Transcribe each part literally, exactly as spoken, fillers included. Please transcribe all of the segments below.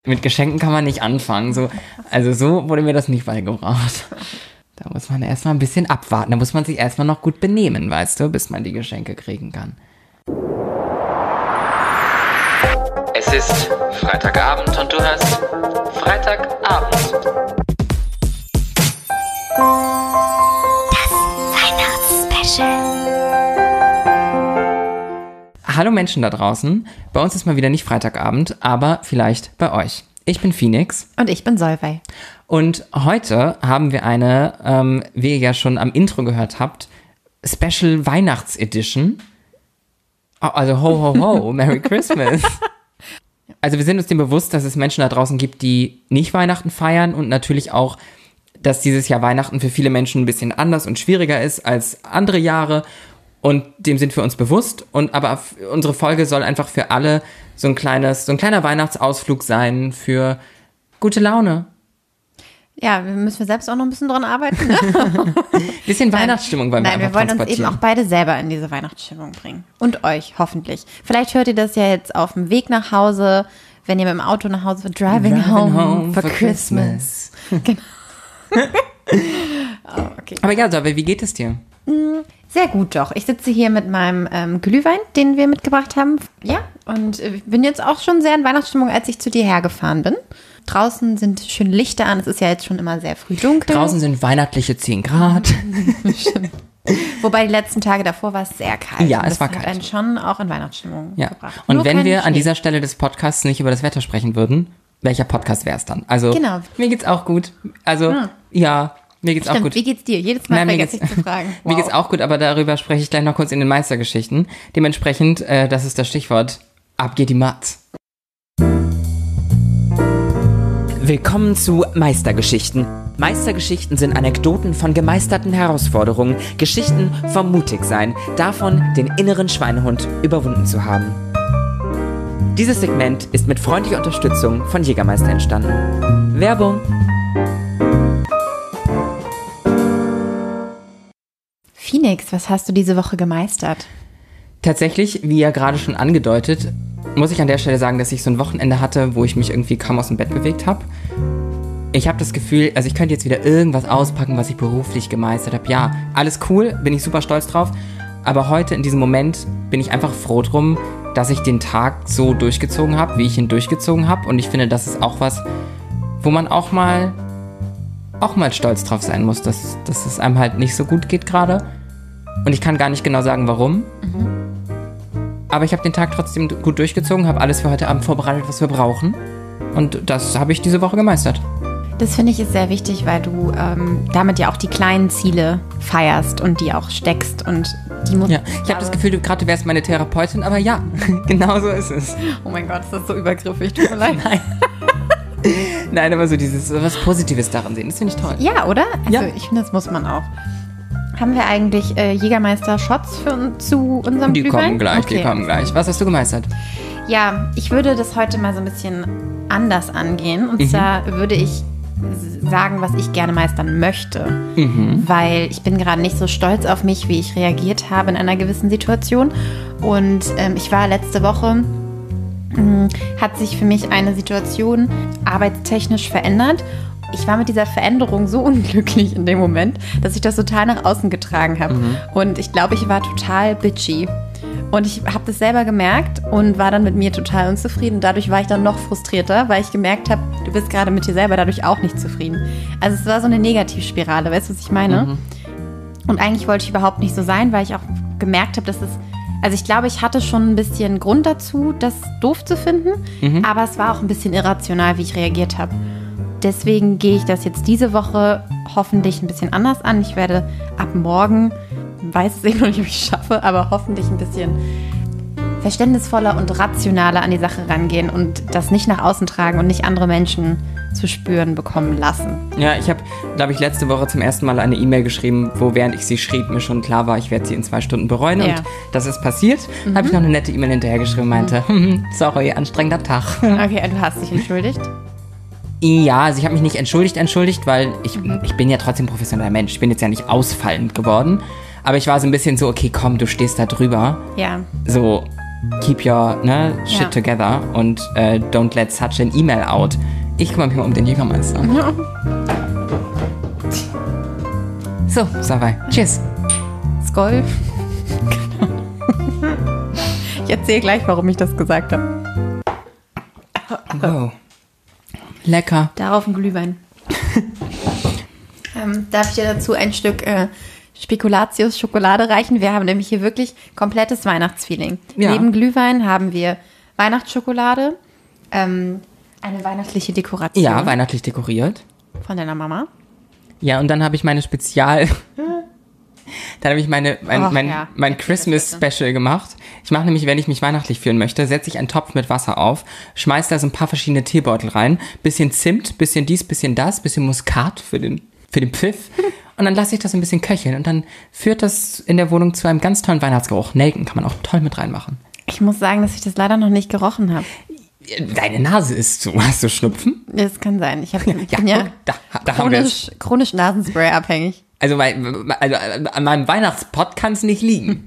Mit Geschenken kann man nicht anfangen. So, also so wurde mir das nicht beigebracht. Da muss man erstmal ein bisschen abwarten. Da muss man sich erstmal noch gut benehmen, weißt du, bis man die Geschenke kriegen kann. Es ist Freitagabend und du hörst Freitagabend. Das Weihnachtsspecial. Hallo Menschen da draußen. Bei uns ist mal wieder nicht Freitagabend, aber vielleicht bei euch. Ich bin Phoenix. Und ich bin Solveig. Und heute haben wir eine, ähm, wie ihr ja schon am Intro gehört habt, Special Weihnachts-Edition. Also ho, ho, ho, Merry Christmas. Also wir sind uns dem bewusst, dass es Menschen da draußen gibt, die nicht Weihnachten feiern und natürlich auch, dass dieses Jahr Weihnachten für viele Menschen ein bisschen anders und schwieriger ist als andere Jahre. Und dem sind wir uns bewusst. Und aber unsere Folge soll einfach für alle so ein kleines, so ein kleiner Weihnachtsausflug sein für gute Laune. Ja, wir müssen wir selbst auch noch ein bisschen dran arbeiten. Ne? Bisschen Weihnachtsstimmung wollen wir Nein, einfach wir wollen uns transportieren. eben auch beide selber in diese Weihnachtsstimmung bringen. Und euch, hoffentlich. Vielleicht hört ihr das ja jetzt auf dem Weg nach Hause, wenn ihr mit dem Auto nach Hause fahrt. Driving, Driving home, home for, for Christmas. Christmas. Genau. Oh, okay. Aber ja, Solveig, wie geht es dir? Sehr gut doch. Ich sitze hier mit meinem ähm, Glühwein, den wir mitgebracht haben. Ja, und äh, bin jetzt auch schon sehr in Weihnachtsstimmung, als ich zu dir hergefahren bin. Draußen sind schön Lichter an. Es ist ja jetzt schon immer sehr früh dunkel. Draußen sind weihnachtliche zehn Grad. Wobei die letzten Tage davor war es sehr kalt. Ja, Und es das war hat kalt. einen schon auch in Weihnachtsstimmung Ja. gebracht. Und Nur wenn kein wir an Schnee. dieser Stelle des Podcasts nicht über das Wetter sprechen würden, welcher Podcast wäre es dann? Also, Genau. mir geht's auch gut. Also, Hm. ja, mir geht's Stimmt, auch gut. wie geht's dir? Jedes Mal Nein, mir vergesse geht's- ich zu fragen. Mir geht's auch gut, aber darüber spreche ich gleich noch kurz in den Meistergeschichten. Dementsprechend, äh, das ist das Stichwort, ab geht die Matz. Willkommen zu Meistergeschichten. Meistergeschichten sind Anekdoten von gemeisterten Herausforderungen, Geschichten vom Mutigsein, davon, den inneren Schweinehund überwunden zu haben. Dieses Segment ist mit freundlicher Unterstützung von Jägermeister entstanden. Werbung. Phoenix, was hast du diese Woche gemeistert? Tatsächlich, wie ja gerade schon angedeutet, muss ich an der Stelle sagen, dass ich so ein Wochenende hatte, wo ich mich irgendwie kaum aus dem Bett bewegt habe. Ich habe das Gefühl, also ich könnte jetzt wieder irgendwas auspacken, was ich beruflich gemeistert habe. Ja, alles cool, bin ich super stolz drauf. Aber heute in diesem Moment bin ich einfach froh drum, dass ich den Tag so durchgezogen habe, wie ich ihn durchgezogen habe. Und ich finde, das ist auch was, wo man auch mal, auch mal stolz drauf sein muss, dass, dass es einem halt nicht so gut geht gerade. Und ich kann gar nicht genau sagen, warum. Aber ich habe den Tag trotzdem gut durchgezogen, habe alles für heute Abend vorbereitet, was wir brauchen. Und das habe ich diese Woche gemeistert. Das finde ich ist sehr wichtig, weil du ähm, damit ja auch die kleinen Ziele feierst und die auch steckst und die muss. Ja, ich habe das Gefühl, du gerade wärst meine Therapeutin, aber ja, genau so ist es. Oh mein Gott, ist das so übergriffig, tut mir leid. Nein. Nein, aber so dieses, was Positives darin sehen, das finde ich toll. Ja, oder? Also Ja. ich finde, das muss man auch. Haben wir eigentlich äh, Jägermeister-Shots für, un- zu unserem Die Glühwein? kommen gleich, Okay. die kommen gleich. Was hast du gemeistert? Ja, ich würde das heute mal so ein bisschen anders angehen. Und Mhm. zwar würde ich s- sagen, was ich gerne meistern möchte. Mhm. Weil ich bin gerade nicht so stolz auf mich, wie ich reagiert habe in einer gewissen Situation. Und ähm, ich war letzte Woche, mh, hat sich für mich eine Situation arbeitstechnisch verändert. Ich war mit dieser Veränderung so unglücklich in dem Moment, dass ich das total nach außen getragen habe. Und ich glaube, ich war total bitchy. Und ich habe das selber gemerkt und war dann mit mir total unzufrieden. Und dadurch war ich dann noch frustrierter, weil ich gemerkt habe, du bist gerade mit dir selber dadurch auch nicht zufrieden. Also es war so eine Negativspirale, weißt du, was ich meine? Mhm. Und eigentlich wollte ich überhaupt nicht so sein, weil ich auch gemerkt habe, dass es, also ich glaube, ich hatte schon ein bisschen Grund dazu, das doof zu finden, Mhm. aber es war auch ein bisschen irrational, wie ich reagiert habe. Deswegen gehe ich das jetzt diese Woche hoffentlich ein bisschen anders an. Ich werde ab morgen, weiß es noch nicht, ob ich es schaffe, aber hoffentlich ein bisschen verständnisvoller und rationaler an die Sache rangehen und das nicht nach außen tragen und nicht andere Menschen zu spüren bekommen lassen. Ja, ich habe, glaube ich, letzte Woche zum ersten Mal eine E-Mail geschrieben, wo während ich sie schrieb, mir schon klar war, ich werde sie in zwei Stunden bereuen. Ja. Und das ist passiert. Habe ich noch eine nette E-Mail hinterhergeschrieben, meinte, hm, sorry, anstrengender Tag. Okay, du hast dich entschuldigt? Ja, also ich habe mich nicht entschuldigt, entschuldigt, weil ich, ich bin ja trotzdem professioneller Mensch. Ich bin jetzt ja nicht ausfallend geworden. Aber ich war so ein bisschen so, okay, komm, du stehst da drüber. Ja. So, keep your ne, shit Ja. together und äh, don't let such an email out. Ich kümmere mich mal um den Jägermeister. Ja. So, Savai. Cheers. Skol. Ich erzähle gleich, warum ich das gesagt habe. Wow. Lecker. Darauf ein Glühwein. ähm, darf ich dir dazu ein Stück äh, Spekulatius Schokolade reichen? Wir haben nämlich hier wirklich komplettes Weihnachtsfeeling. Ja. Neben Glühwein haben wir Weihnachtsschokolade, ähm, eine weihnachtliche Dekoration Ja, weihnachtlich dekoriert. von deiner Mama. Ja, und dann habe ich meine Spezial... Dann habe ich meine, mein, Ach, mein, ja. mein Erzähl Christmas das bitte. Special gemacht. Ich mache nämlich, wenn ich mich weihnachtlich fühlen möchte, setze ich einen Topf mit Wasser auf, schmeiß da so ein paar verschiedene Teebeutel rein, bisschen Zimt, bisschen dies, bisschen das, bisschen Muskat für den, für den Pfiff. Und dann lasse ich das ein bisschen köcheln und dann führt das in der Wohnung zu einem ganz tollen Weihnachtsgeruch. Nelken kann man auch toll mit reinmachen. Ich muss sagen, dass ich das leider noch nicht gerochen habe. Deine Nase ist zu. Hast du Schnupfen? Das kann sein. Ich, hab, ich Ja, bin ja guck, da, da haben wir es. chronisch, chronisch Nasenspray abhängig. Also, mein, also an meinem Weihnachtspot kann es nicht liegen.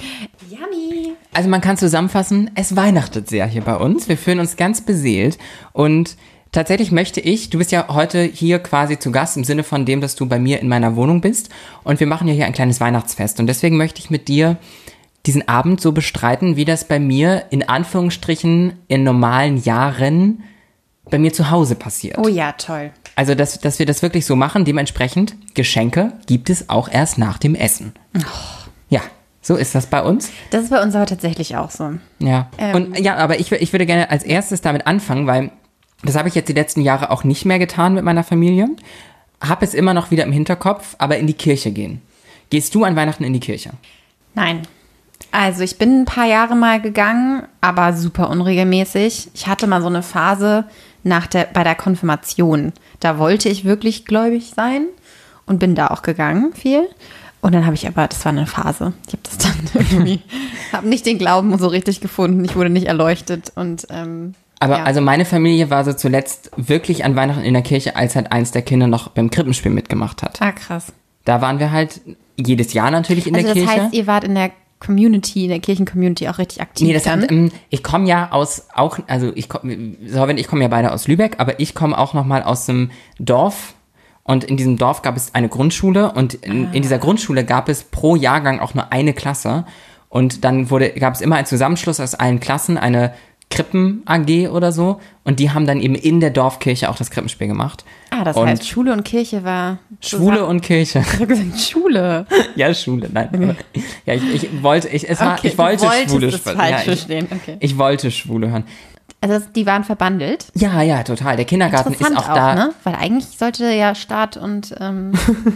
Yummy. Also man kann zusammenfassen, es weihnachtet sehr hier bei uns. Wir fühlen uns ganz beseelt und tatsächlich möchte ich, du bist ja heute hier quasi zu Gast im Sinne von dem, dass du bei mir in meiner Wohnung bist und wir machen ja hier ein kleines Weihnachtsfest und deswegen möchte ich mit dir diesen Abend so bestreiten, wie das bei mir in Anführungsstrichen in normalen Jahren bei mir zu Hause passiert. Oh ja, toll. Also, dass, dass wir das wirklich so machen, dementsprechend Geschenke gibt es auch erst nach dem Essen. Ja, so ist das bei uns. Das ist bei uns aber tatsächlich auch so. Ja, Ähm. und ja, aber ich, wür- ich würde gerne als erstes damit anfangen, weil das habe ich jetzt die letzten Jahre auch nicht mehr getan mit meiner Familie. Habe es immer noch wieder im Hinterkopf, aber in die Kirche gehen. Gehst du an Weihnachten in die Kirche? Nein. Also ich bin ein paar Jahre mal gegangen, aber super unregelmäßig. Ich hatte mal so eine Phase nach der, bei der Konfirmation. Da wollte ich wirklich gläubig sein und bin da auch gegangen viel. Und dann habe ich aber, das war eine Phase. Ich habe das dann irgendwie, habe nicht den Glauben so richtig gefunden. Ich wurde nicht erleuchtet und ähm, Aber ja. also meine Familie war so zuletzt wirklich an Weihnachten in der Kirche, als halt eins der Kinder noch beim Krippenspiel mitgemacht hat. Ah, krass. Da waren wir halt jedes Jahr natürlich in Also der das Kirche. heißt, ihr wart in der Community, in der Kirchen-Community auch richtig aktiv Nee, das dann? ähm, ich komme ja aus auch, also ich komme, Sorvin, ich komme ja beide aus Lübeck, aber ich komme auch nochmal aus dem Dorf und in diesem Dorf gab es eine Grundschule und in, in dieser Grundschule gab es pro Jahrgang auch nur eine Klasse und dann wurde, gab es immer einen Zusammenschluss aus allen Klassen, eine Krippen-A G oder so und die haben dann eben in der Dorfkirche auch das Krippenspiel gemacht. Ah, das und heißt, Schule und Kirche war... Schwule und Kirche. Ich habe gesagt, Schule. Ja, Schule, nein. Aber, ja, ich, ich wollte, ich, es war, Okay, ich wollte du wolltest Schwule es sprechen. falsch ja, ich, verstehen, okay. ich wollte Schwule hören. Also die waren verbandelt. Ja, ja, total. Der Kindergarten ist Interessant auch da. ne? Weil eigentlich sollte ja Staat und, ähm,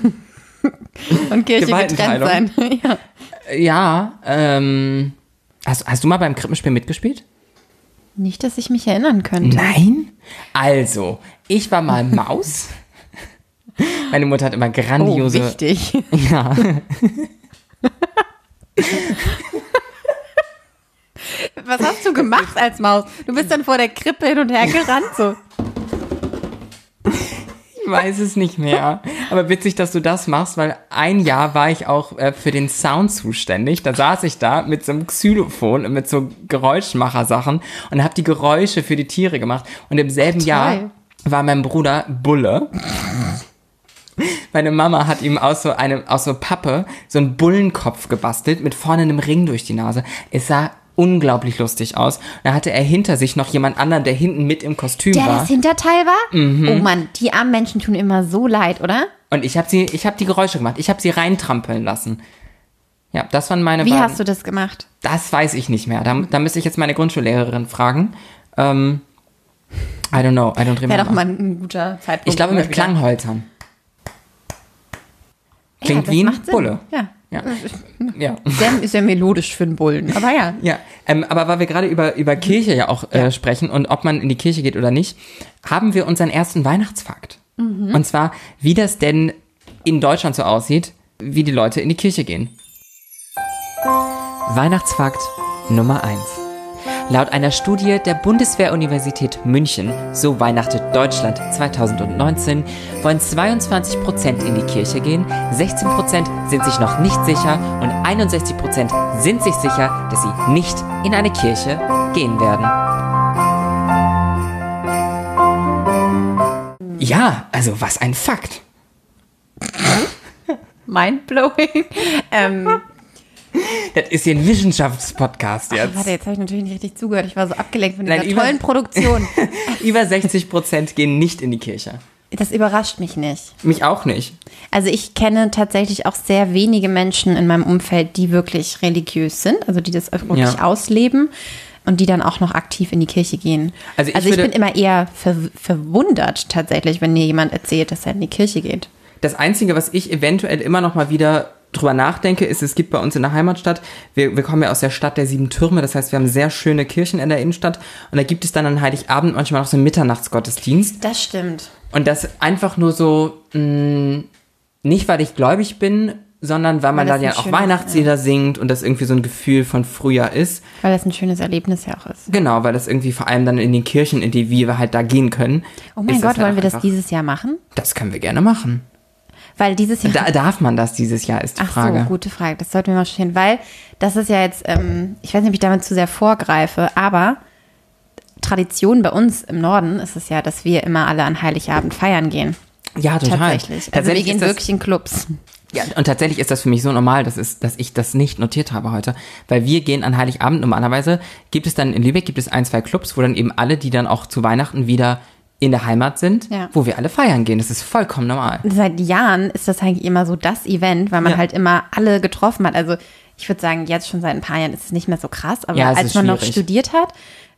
und Kirche getrennt Gewaltenteilung. sein. ja. Ja, ähm, hast, hast du mal beim Krippenspiel mitgespielt? Nicht, dass ich mich erinnern könnte. Nein? Also, ich war mal Maus. Meine Mutter hat immer Oh, grandiose... wichtig. Ja. Was hast du gemacht als Maus? Du bist dann vor der Krippe hin und her gerannt. So. Ich weiß es nicht mehr. Aber witzig, dass du das machst, weil ein Jahr war ich auch äh, für den Sound zuständig. Da saß ich da mit so einem Xylophon und mit so Geräuschmachersachen und habe die Geräusche für die Tiere gemacht. Und im selben Ach, toll. Jahr war mein Bruder Bulle. Meine Mama hat ihm aus so einem, aus so Pappe so einen Bullenkopf gebastelt mit vorne einem Ring durch die Nase. Es sah unglaublich lustig aus. Da hatte er hinter sich noch jemand anderen, der hinten mit im Kostüm Der war. das Hinterteil war? Mhm. Oh Mann, die armen Menschen tun immer so leid, oder? Und ich habe sie, ich habe die Geräusche gemacht. Ich habe sie reintrampeln lassen. Ja, das waren meine Wie beiden. hast du das gemacht? Das weiß ich nicht mehr. Da, da müsste ich jetzt meine Grundschullehrerin fragen. Ähm, I don't know. I don't remember. Wäre doch mal ein guter Zeitpunkt. ich glaube mal mit wieder. Klangholzern. Klingt ja, das wie ein macht Sinn. Bulle. Ja. Ja. Ja. Sehr, ist ja melodisch für einen Bullen, aber ja. Ja, ähm, aber weil wir gerade über, über Kirche ja auch äh, sprechen und ob man in die Kirche geht oder nicht, haben wir unseren ersten Weihnachtsfakt. Mhm. Und zwar, wie das denn in Deutschland so aussieht, wie die Leute in die Kirche gehen. Weihnachtsfakt Nummer eins. Laut einer Studie der Bundeswehr-Universität München, so weihnachtet Deutschland zweitausendneunzehn, wollen zweiundzwanzig Prozent in die Kirche gehen, sechzehn Prozent sind sich noch nicht sicher und einundsechzig Prozent sind sich sicher, dass sie nicht in eine Kirche gehen werden. Ja, also was ein Fakt. Mindblowing. ähm, Das ist hier ein Wissenschaftspodcast jetzt. Ach, warte, jetzt habe ich natürlich nicht richtig zugehört. Ich war so abgelenkt von dieser Nein, über- tollen Produktion. Über sechzig Prozent gehen nicht in die Kirche. Das überrascht mich nicht. Mich auch nicht. Also ich kenne tatsächlich auch sehr wenige Menschen in meinem Umfeld, die wirklich religiös sind, also die das wirklich Ja. ausleben und die dann auch noch aktiv in die Kirche gehen. Also ich also ich würde- bin immer eher ver- verwundert tatsächlich, wenn mir jemand erzählt, dass er in die Kirche geht. Das Einzige, was ich eventuell immer noch mal wieder drüber nachdenke, ist, es gibt bei uns in der Heimatstadt, wir, wir kommen ja aus der Stadt der sieben Türme, das heißt, wir haben sehr schöne Kirchen in der Innenstadt und da gibt es dann an Heiligabend manchmal auch so einen Mitternachtsgottesdienst. Das stimmt. Und das einfach nur so, mh, nicht weil ich gläubig bin, sondern weil man Weil da das ja ein auch schönes- Weihnachtslieder singt und das irgendwie so ein Gefühl von früher ist. Weil das ein schönes Erlebnis ja auch ist. Genau, weil das irgendwie vor allem dann in den Kirchen, in die wir halt da gehen können. Oh mein ist Gott, das halt wollen wir das einfach- dieses Jahr machen? Das können wir gerne machen. Weil dieses Jahr... Da, darf man das dieses Jahr, ist die Ach Frage. so, gute Frage. Das sollten wir mal stehen, weil das ist ja jetzt, ähm, ich weiß nicht, ob ich damit zu sehr vorgreife, aber Tradition bei uns im Norden ist es ja, dass wir immer alle an Heiligabend feiern gehen. Ja, total. Tatsächlich. Also Tatsächlich wir gehen ist das, wirklich in Clubs. Ja, und tatsächlich ist das für mich so normal, dass, es, dass ich das nicht notiert habe heute. Weil wir gehen an Heiligabend, normalerweise gibt es dann in Lübeck gibt es ein, zwei Clubs, wo dann eben alle, die dann auch zu Weihnachten wieder in der Heimat sind, Ja. wo wir alle feiern gehen. Das ist vollkommen normal. Seit Jahren ist das eigentlich immer so das Event, weil man Ja. halt immer alle getroffen hat. Also ich würde sagen, jetzt schon seit ein paar Jahren ist es nicht mehr so krass, aber Ja, es als ist man noch schwierig. studiert hat,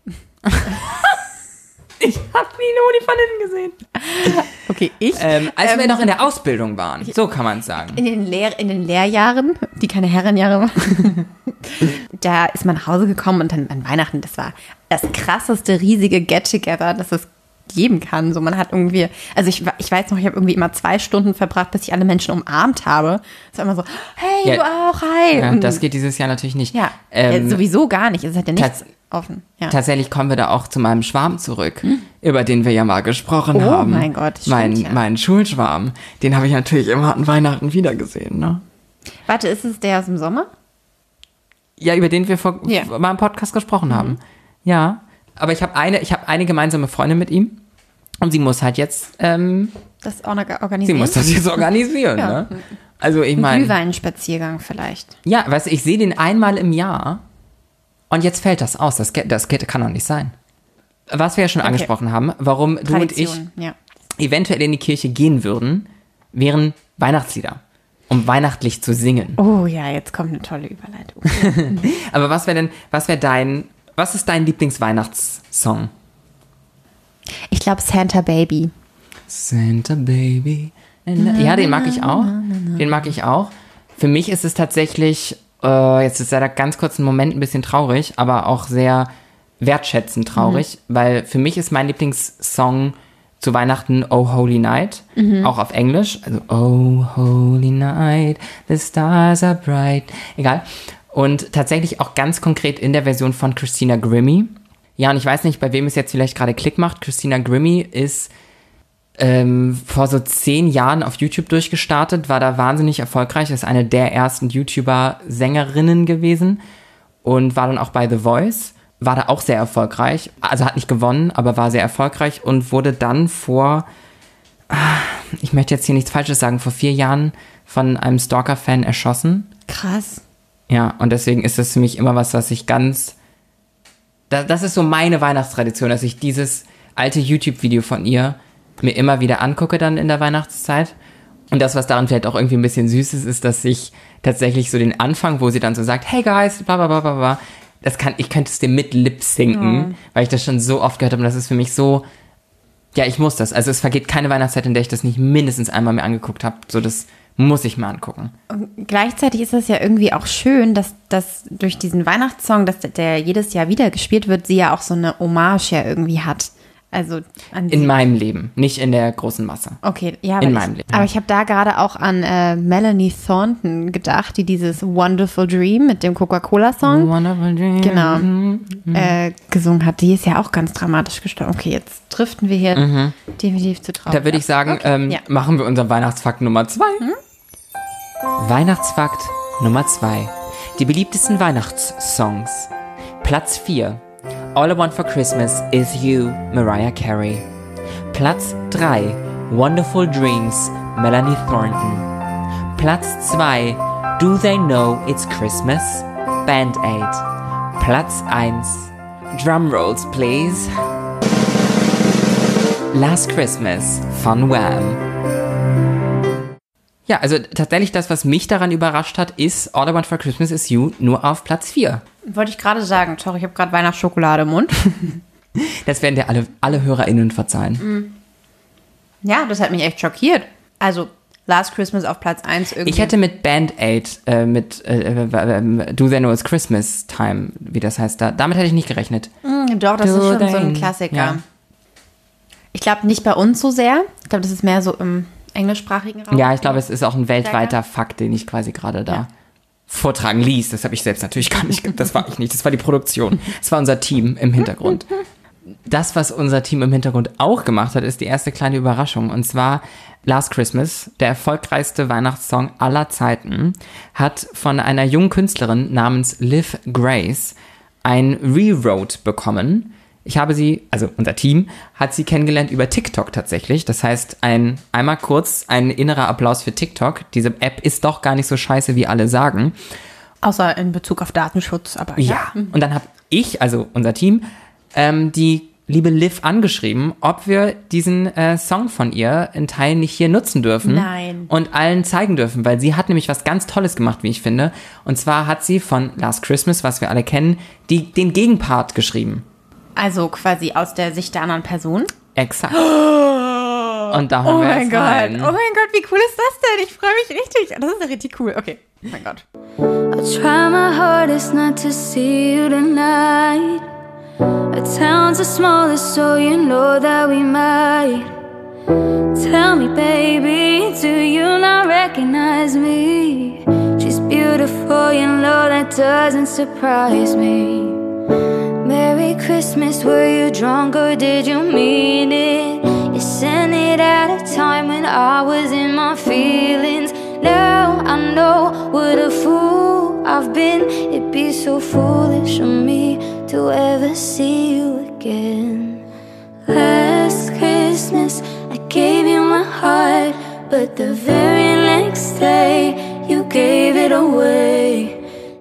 Ich habe nie Moni von innen gesehen. okay, ich, Ähm, als wir Ähm, noch in der Ausbildung waren, so kann man es sagen. in den, Lehr in den Lehrjahren, die keine Herrenjahre waren, da ist man nach Hause gekommen und dann an Weihnachten, das war das krasseste, riesige Get-Together, das es geben kann. So, man hat irgendwie, also ich, ich weiß noch, ich habe irgendwie immer zwei Stunden verbracht, bis ich alle Menschen umarmt habe. Es war immer so, hey, Ja. du auch, hi. Ja, Und- das geht dieses Jahr natürlich nicht. ja, Ähm, ja, sowieso gar nicht. Es hat ja nichts tats- offen. Ja. Tatsächlich kommen wir da auch zu meinem Schwarm zurück, über den wir ja mal gesprochen Oh haben. mein Gott, stimmt, mein, ja. mein Schulschwarm. Den habe ich natürlich immer an Weihnachten wiedergesehen, ne? Warte, ist es der aus dem Sommer? Ja, über den wir vor, Ja. vor mal im Podcast gesprochen haben. Ja, aber ich habe eine, ich habe eine gemeinsame Freundin mit ihm und sie muss halt jetzt, ähm, Das auch noch sie organisieren? muss das jetzt organisieren, Ja. ne? Also ich Ein meine, Glühweinspaziergang vielleicht. ja, weißt du, ich sehe den einmal im Jahr und jetzt fällt das aus. Das, geht- das geht- kann doch nicht sein. Was wir ja schon Okay. angesprochen haben, warum du und ich Tradition, ja. eventuell in die Kirche gehen würden, wären Weihnachtslieder, um weihnachtlich zu singen. Oh ja, jetzt kommt eine tolle Überleitung. Aber was wäre denn, was wäre dein, was ist dein Lieblingsweihnachtssong? Ich glaube Santa Baby. Santa Baby. Ja, den mag ich auch. Den mag ich auch. Für mich ist es tatsächlich, äh, jetzt ist leider ganz kurz ein Moment ein bisschen traurig, aber auch sehr wertschätzend traurig, weil für mich ist mein Lieblingssong zu Weihnachten Oh Holy Night, auch auf Englisch. Also Oh Holy Night, the stars are bright. Egal. Und tatsächlich auch ganz konkret in der Version von Christina Grimmie. Ja, und ich weiß nicht, bei wem es jetzt vielleicht gerade Klick macht. Christina Grimmie ist ähm, vor so zehn Jahren auf YouTube durchgestartet, war da wahnsinnig erfolgreich, ist eine der ersten YouTuber-Sängerinnen gewesen und war dann auch bei The Voice, war da auch sehr erfolgreich, also hat nicht gewonnen, aber war sehr erfolgreich und wurde dann vor, ah, ich möchte jetzt hier nichts Falsches sagen, vor vier Jahren von einem Stalker-Fan erschossen. Krass. Ja, und deswegen ist das für mich immer was, was ich ganz, das, das ist so meine Weihnachtstradition, dass ich dieses alte YouTube-Video von ihr mir immer wieder angucke dann in der Weihnachtszeit. Und das, was daran vielleicht auch irgendwie ein bisschen süß ist, ist, dass ich tatsächlich so den Anfang, wo sie dann so sagt, hey guys, bla bla bla bla bla, das kann, ich könnte es dir mit Lip sinken, weil ich das schon so oft gehört habe und das ist für mich so, ja, ich muss das. Also es vergeht keine Weihnachtszeit, in der ich das nicht mindestens einmal mir angeguckt habe. So, das muss ich mal angucken. Und gleichzeitig ist es ja irgendwie auch schön, dass, dass durch diesen Weihnachtssong, dass der, der jedes Jahr wieder gespielt wird, sie ja auch so eine Hommage ja irgendwie hat Also an In sie. meinem Leben, nicht in der großen Masse. Okay, ja, aber In ich, meinem Leben. aber ich habe da gerade auch an äh, Melanie Thornton gedacht, die dieses Wonderful Dream mit dem Coca-Cola-Song Wonderful Dream. genau Mhm. äh, gesungen hat. Die ist ja auch ganz dramatisch gestorben. Okay, jetzt driften wir hier Mhm. definitiv zu traurig. Da würde ich sagen, Okay, ähm, ja. machen wir unseren Weihnachtsfakt Nummer zwei. Hm? Weihnachtsfakt Nummer zwei. Die beliebtesten Weihnachtssongs. Platz vier. All I Want for Christmas is You, Mariah Carey. Platz drei. Wonderful Dreams, Melanie Thornton. Platz zwei. Do They Know It's Christmas? Band Aid. Platz eins. Drumrolls, please. Last Christmas von Wham. Ja, also tatsächlich das, was mich daran überrascht hat, ist All I Want for Christmas is You nur auf Platz vier. Wollte ich gerade sagen, sorry, ich habe gerade Weihnachtsschokolade im Mund. Das werden dir alle, alle HörerInnen verzeihen. Ja, das hat mich echt schockiert. Also, Last Christmas auf Platz eins irgendwie. Ich hätte mit Band Aid, äh, mit äh, äh, Do They Know It's Christmas Time, wie das heißt da, damit hätte ich nicht gerechnet. Mm, Doch, das Do ist schon they- so ein Klassiker. ja. Ich glaube nicht bei uns so sehr. Ich glaube, das ist mehr so im englischsprachigen Raum. Ja, ich glaube, es ist auch ein weltweiter Fakt, den ich quasi gerade da Ja. vortragen ließ. Das habe ich selbst natürlich gar nicht, das war ich nicht, das war die Produktion. Das war unser Team im Hintergrund. Das, was unser Team im Hintergrund auch gemacht hat, ist die erste kleine Überraschung. Und zwar Last Christmas, der erfolgreichste Weihnachtssong aller Zeiten, hat von einer jungen Künstlerin namens Liv Grace ein Rewrote bekommen. Ich habe sie, also unser Team, hat sie kennengelernt über TikTok tatsächlich. Das heißt, ein, einmal kurz ein innerer Applaus für TikTok. Diese App ist doch gar nicht so scheiße, wie alle sagen. Außer in Bezug auf Datenschutz, aber Ja. Und dann habe ich, also unser Team, ähm, die liebe Liv angeschrieben, ob wir diesen äh, Song von ihr in Teilen nicht hier nutzen dürfen. Nein. Und allen zeigen dürfen, weil sie hat nämlich was ganz Tolles gemacht, wie ich finde. Und zwar hat sie von Last Christmas, was wir alle kennen, die, den Gegenpart geschrieben. Also quasi aus der Sicht der anderen Person. Exakt. Und da haben Oh wir mein jetzt Gott. rein. Oh mein Gott, wie cool ist das denn? Ich freue mich richtig. Das ist ja richtig cool. Okay. Oh mein Gott. I'll try my hardest not to see you tonight. Our town's the smallest, so you know that we might. Tell me, baby, do you not recognize me? She's beautiful, you know that doesn't surprise me. Merry Christmas, were you drunk or did you mean it? You sent it at a time when I was in my feelings. Now I know what a fool I've been. It'd be so foolish of me to ever see you again. Last Christmas I gave you my heart, but the very next day you gave it away.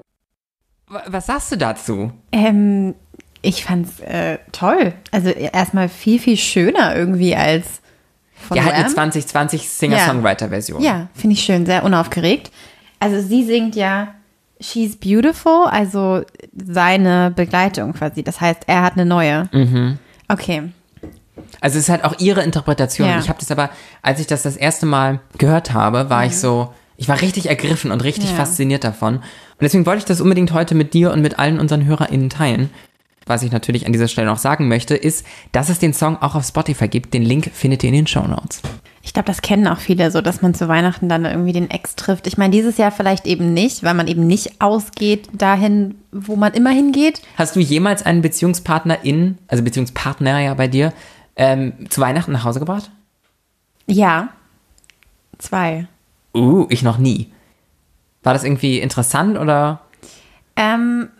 Was sagst du dazu? Ähm, ich fand's äh, toll. Also erstmal viel, viel schöner irgendwie als von Ja, halt eine Wham. zwanzig zwanzig Singer-Songwriter-Version. Ja, finde ich schön, sehr unaufgeregt. Also sie singt ja She's Beautiful, also seine Begleitung quasi. Das heißt, er hat eine neue. Mhm. Okay. Also es ist halt auch ihre Interpretation. Ja. Ich habe das aber, als ich das das erste Mal gehört habe, war ich so, ich war richtig ergriffen und richtig Ja. fasziniert davon. Und deswegen wollte ich das unbedingt heute mit dir und mit allen unseren HörerInnen teilen. Was ich natürlich an dieser Stelle noch sagen möchte, ist, dass es den Song auch auf Spotify gibt. Den Link findet ihr in den Shownotes. Ich glaube, das kennen auch viele so, dass man zu Weihnachten dann irgendwie den Ex trifft. Ich meine, dieses Jahr vielleicht eben nicht, weil man eben nicht ausgeht dahin, wo man immer hingeht. Hast du jemals einen Beziehungspartnerin, also Beziehungspartner ja bei dir, ähm, zu Weihnachten nach Hause gebracht? Ja. Zwei. Uh, ich noch nie. War das irgendwie interessant oder? Ähm,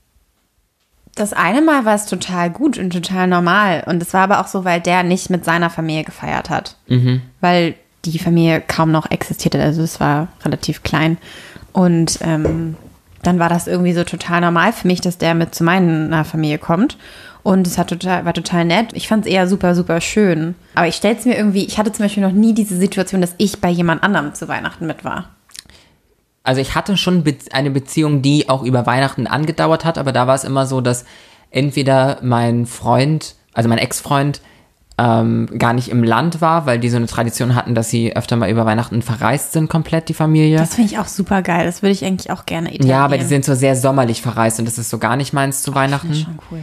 das eine Mal war es total gut und total normal. Und es war aber auch so, weil der nicht mit seiner Familie gefeiert hat. Mhm. Weil die Familie kaum noch existierte. Also es war relativ klein. Und ähm, dann war das irgendwie so total normal für mich, dass der mit zu meiner Familie kommt. Und es hat total, war total nett. Ich fand es eher super, super schön. Aber ich stelle es mir irgendwie, ich hatte zum Beispiel noch nie diese Situation, dass ich bei jemand anderem zu Weihnachten mit war. Also ich hatte schon be- eine Beziehung, die auch über Weihnachten angedauert hat, aber da war es immer so, dass entweder mein Freund, also mein Ex-Freund, ähm, gar nicht im Land war, weil die so eine Tradition hatten, dass sie öfter mal über Weihnachten verreist sind, komplett die Familie. Das finde ich auch super geil. Das würde ich eigentlich auch gerne etablieren. Ja, aber die sind so sehr sommerlich verreist und das ist so gar nicht meins zu Weihnachten. Das ist schon cool.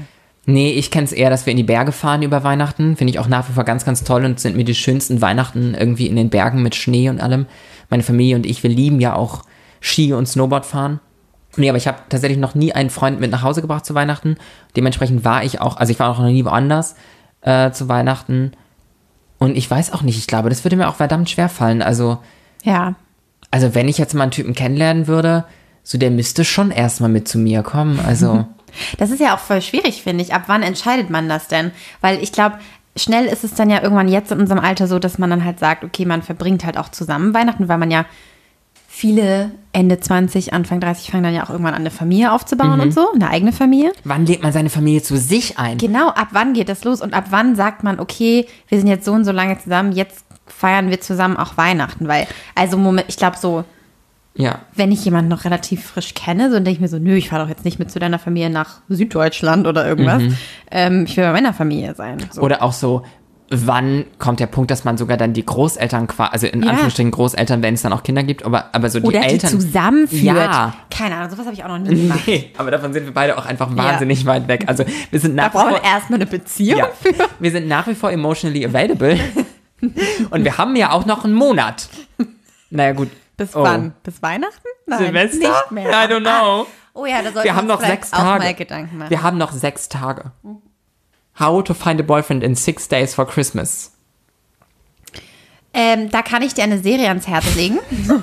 Nee, ich kenne es eher, dass wir in die Berge fahren über Weihnachten. Finde ich auch nach wie vor ganz, ganz toll und sind mir die schönsten Weihnachten irgendwie in den Bergen mit Schnee und allem. Meine Familie und ich, wir lieben ja auch Ski und Snowboard fahren. Nee, aber ich habe tatsächlich noch nie einen Freund mit nach Hause gebracht zu Weihnachten. Dementsprechend war ich auch, also ich war auch noch nie woanders äh, zu Weihnachten. Und ich weiß auch nicht, ich glaube, das würde mir auch verdammt schwer fallen. Also, Ja. also wenn ich jetzt mal einen Typen kennenlernen würde, so der müsste schon erstmal mit zu mir kommen. Also... Das ist ja auch voll schwierig, finde ich. Ab wann entscheidet man das denn? Weil ich glaube, schnell ist es dann ja irgendwann jetzt in unserem Alter so, dass man dann halt sagt, okay, man verbringt halt auch zusammen Weihnachten, weil man ja viele Ende zwanzig, Anfang dreißig fangen dann ja auch irgendwann an, eine Familie aufzubauen Mhm. und so, eine eigene Familie. Wann lädt man seine Familie zu sich ein? Genau, ab wann geht das los und ab wann sagt man, okay, wir sind jetzt so und so lange zusammen, jetzt feiern wir zusammen auch Weihnachten, weil, also Moment, ich glaube so, Ja. wenn ich jemanden noch relativ frisch kenne, so dann denke ich mir so, nö, ich fahre doch jetzt nicht mit zu deiner Familie nach Süddeutschland oder irgendwas. Ähm, ich will bei meiner Familie sein. So. Oder auch so, wann kommt der Punkt, dass man sogar dann die Großeltern, qua- also in Ja. Anführungsstrichen Großeltern, wenn es dann auch Kinder gibt, aber, aber so die Oder die Eltern. zusammenführt. Ja. Keine Ahnung, sowas habe ich auch noch nie gemacht. Nee, aber davon sind wir beide auch einfach wahnsinnig weit weg. Also wir sind Da nach braucht wie man vor, erstmal eine Beziehung ja, für. wir sind nach wie vor emotionally available. Und wir haben ja auch noch einen Monat. Naja, gut. Bis Oh. wann? Bis Weihnachten? Nein, Silvester? nicht mehr. I don't know. Ah, oh ja, da sollten Wir haben uns noch vielleicht sechs auch Tage. mal Gedanken machen. Wir haben noch sechs Tage. How to find a boyfriend in six days for Christmas. Ähm, da kann ich dir eine Serie ans Herz legen.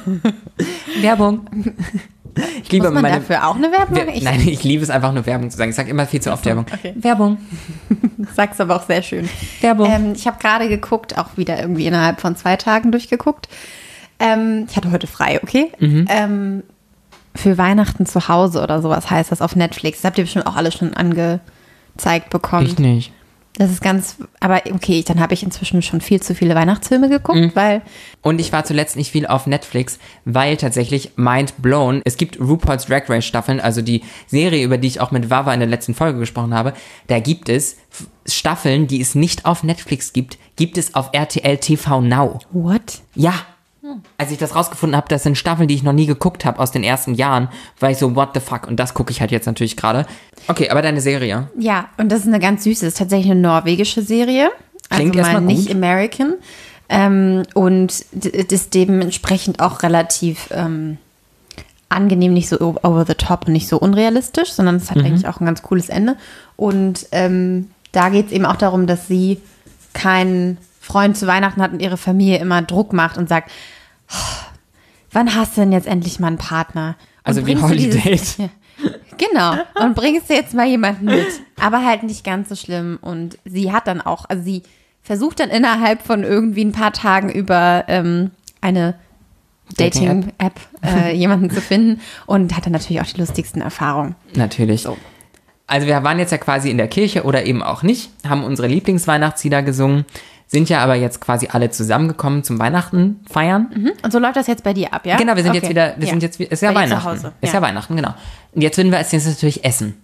Werbung. Ich liebe Muss man meine... dafür auch eine Werbung Wer- machen? Ich Nein, ich liebe es einfach nur Werbung zu sagen. Ich sage immer viel zu oft Werbung. okay. Werbung. sag's aber auch sehr schön. Werbung. Ähm, ich habe gerade geguckt, auch wieder irgendwie innerhalb von zwei Tagen durchgeguckt. Ähm, ich hatte heute frei, okay? Mhm. Ähm, für Weihnachten zu Hause oder sowas heißt das auf Netflix. Das habt ihr bestimmt auch alle schon angezeigt bekommen. Ich nicht. Das ist ganz, aber okay, dann habe ich inzwischen schon viel zu viele Weihnachtsfilme geguckt, Mhm. weil Und ich war zuletzt nicht viel auf Netflix, weil tatsächlich Mind Blown, es gibt RuPaul's Drag Race Staffeln, also die Serie, über die ich auch mit Wawa in der letzten Folge gesprochen habe, da gibt es F- Staffeln, die es nicht auf Netflix gibt, gibt es auf R T L T V Now. what? Ja. Als ich das rausgefunden habe, das sind Staffeln, die ich noch nie geguckt habe aus den ersten Jahren, war ich so, what the fuck? Und das gucke ich halt jetzt natürlich gerade. Okay, aber deine Serie. Ja, und das ist eine ganz süße, ist tatsächlich eine norwegische Serie. Klingt also mal erstmal nicht gut. American. Ähm, und d- ist dementsprechend auch relativ ähm, angenehm, nicht so o- over the top und nicht so unrealistisch, sondern es hat Mhm. eigentlich auch ein ganz cooles Ende. Und ähm, da geht es eben auch darum, dass sie keinen Freund zu Weihnachten hat und ihre Familie immer Druck macht und sagt, "Oh, wann hast du denn jetzt endlich mal einen Partner? Und Also wie bringst du Holiday. dieses- Ja. Genau. Und bringst du jetzt mal jemanden mit. Aber halt nicht ganz so schlimm. Und sie hat dann auch, also sie versucht dann innerhalb von irgendwie ein paar Tagen über ähm, eine Dating-App. Dating-App äh, jemanden zu finden und hat dann natürlich auch die lustigsten Erfahrungen. Natürlich. Also wir waren jetzt ja quasi in der Kirche oder eben auch nicht, haben unsere Lieblingsweihnachtslieder gesungen, sind ja aber jetzt quasi alle zusammengekommen zum Weihnachten feiern. Und so läuft das jetzt bei dir ab, ja? Genau, wir sind Okay. jetzt wieder, wir Ja. sind jetzt, ist ja Bei dir zu Weihnachten. Hause, Ist ja. ja Weihnachten, genau. Und jetzt würden wir als nächstes natürlich essen.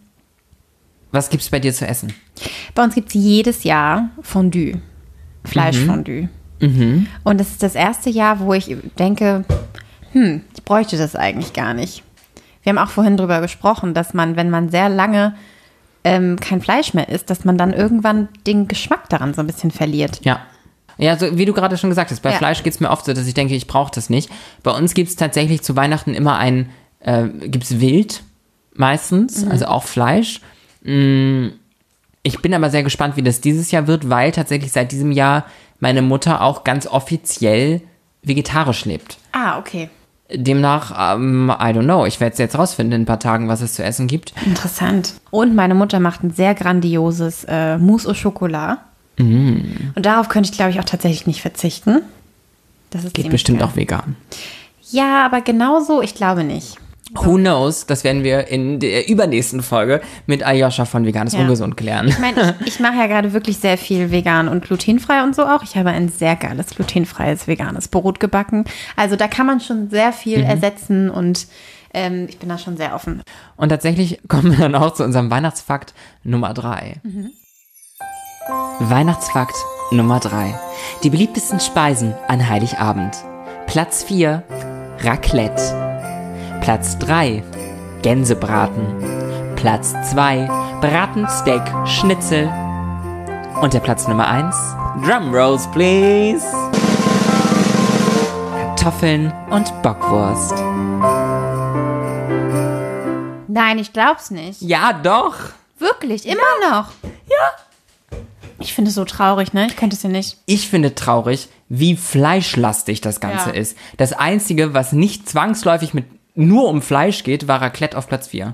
Was gibt's bei dir zu essen? Bei uns gibt es jedes Jahr Fondue. Fleischfondue. Mhm. Und das ist das erste Jahr, wo ich denke, hm, ich bräuchte das eigentlich gar nicht. Wir haben auch vorhin drüber gesprochen, dass man, wenn man sehr lange ähm, kein Fleisch mehr isst, dass man dann irgendwann den Geschmack daran so ein bisschen verliert. Ja. Ja, so wie du gerade schon gesagt hast, bei Ja. Fleisch geht's mir oft so, dass ich denke, ich brauche das nicht. Bei uns gibt's tatsächlich zu Weihnachten immer ein, äh, gibt's Wild meistens, Mhm. also auch Fleisch. Mm, Ich bin aber sehr gespannt, wie das dieses Jahr wird, weil tatsächlich seit diesem Jahr meine Mutter auch ganz offiziell vegetarisch lebt. Ah, okay. Demnach, ähm, I don't know, ich werde es jetzt rausfinden in ein paar Tagen, was es zu essen gibt. Interessant. Und meine Mutter macht ein sehr grandioses äh, Mousse au Chocolat. Und darauf könnte ich, glaube ich, auch tatsächlich nicht verzichten. Das ist Geht ziemlich bestimmt geil. auch vegan. Ja, aber genauso, ich glaube nicht. Who knows, das werden wir in der übernächsten Folge mit Aljoscha von Veganes Ja. Ungesund klären. Ich meine, ich, ich mache ja gerade wirklich sehr viel vegan und glutenfrei und so auch. Ich habe ein sehr geiles glutenfreies veganes Brot gebacken. Also da kann man schon sehr viel ersetzen und ähm, ich bin da schon sehr offen. Und tatsächlich kommen wir dann auch zu unserem Weihnachtsfakt Nummer drei. Weihnachtsfakt Nummer drei. Die beliebtesten Speisen an Heiligabend. Platz vier, Raclette. Platz drei, Gänsebraten. Platz zwei, Braten, Steak, Schnitzel. Und der Platz Nummer eins, Drum Rolls, please. Kartoffeln und Bockwurst. Nein, ich glaub's nicht. Ja, doch. Wirklich, immer noch. Ja. Ich finde es so traurig, ne? Ich könnte es ja nicht. Ich finde traurig, wie fleischlastig das Ganze Ja. ist. Das Einzige, was nicht zwangsläufig mit nur um Fleisch geht, war Raclette auf Platz vier.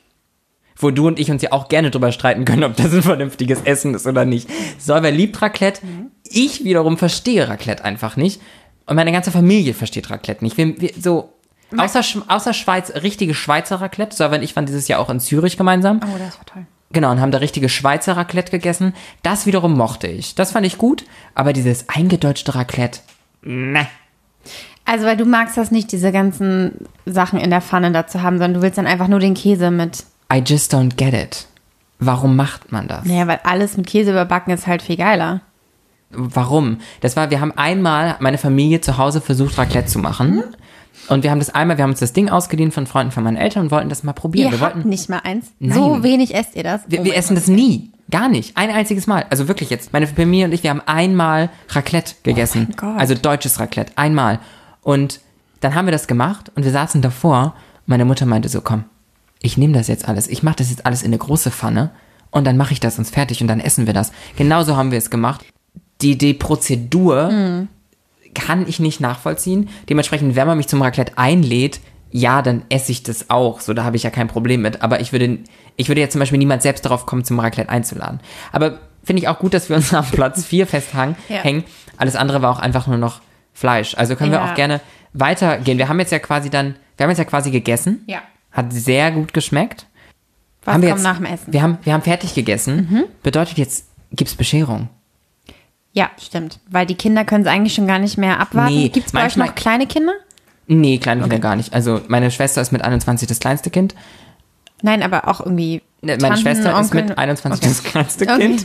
Wo du und ich uns ja auch gerne drüber streiten können, ob das ein vernünftiges Essen ist oder nicht. Solver liebt Raclette. Mhm. Ich wiederum verstehe Raclette einfach nicht. Und meine ganze Familie versteht Raclette nicht. Wir, wir, so, außer, außer Schweiz, richtige Schweizer Raclette. Solver und ich waren dieses Jahr auch in Zürich gemeinsam. Oh, das war toll. Genau, und haben da richtige Schweizer Raclette gegessen. Das wiederum mochte ich. Das fand ich gut. Aber dieses eingedeutschte Raclette, ne. Also, weil du magst das nicht, diese ganzen Sachen in der Pfanne dazu haben, sondern du willst dann einfach nur den Käse mit. I just don't get it. Warum macht man das? Naja, weil alles mit Käse überbacken ist halt viel geiler. Warum? Das war, wir haben einmal, meine Familie zu Hause versucht, Raclette zu machen. Mhm. Und wir haben das einmal, wir haben uns das Ding ausgeliehen von Freunden von meinen Eltern und wollten das mal probieren. Ihr wir habt wollten nicht mal eins? Nein. So wenig esst ihr das? Wir, Oh wir mein essen Gott. das nie. Gar nicht. Ein einziges Mal. Also wirklich jetzt. Meine Familie und ich, wir haben einmal Raclette gegessen. Oh mein Gott. Also deutsches Raclette. Einmal. Und dann haben wir das gemacht und wir saßen davor. Und meine Mutter meinte so, komm, ich nehme das jetzt alles. Ich mache das jetzt alles in eine große Pfanne und dann mache ich das uns fertig und dann essen wir das. Genauso haben wir es gemacht. Die, die Prozedur mm. kann ich nicht nachvollziehen. Dementsprechend, wenn man mich zum Raclette einlädt, ja, dann esse ich das auch. So, da habe ich ja kein Problem mit. Aber ich würde, ich würde jetzt zum Beispiel niemand selbst darauf kommen, zum Raclette einzuladen. Aber finde ich auch gut, dass wir uns auf Platz vier festhängen. Ja. Alles andere war auch einfach nur noch Fleisch. Also können wir Ja. auch gerne weitergehen. Wir haben jetzt ja quasi dann, wir haben jetzt ja quasi gegessen. Ja. Hat sehr gut geschmeckt. Was haben wir kommt jetzt, nach dem Essen? Wir haben, wir haben fertig gegessen. Mhm. Bedeutet jetzt, gibt's Bescherung? Ja, stimmt. Weil die Kinder können es eigentlich schon gar nicht mehr abwarten. Nee, Gibt es bei euch manchmal- noch kleine Kinder? Nee, kleine Kinder gar nicht. Also meine Schwester ist mit einundzwanzig das kleinste Kind. Nein, aber auch irgendwie Ne, Meine Tanten, Schwester ist Onkel. mit einundzwanzig das kleinste Okay. Kind.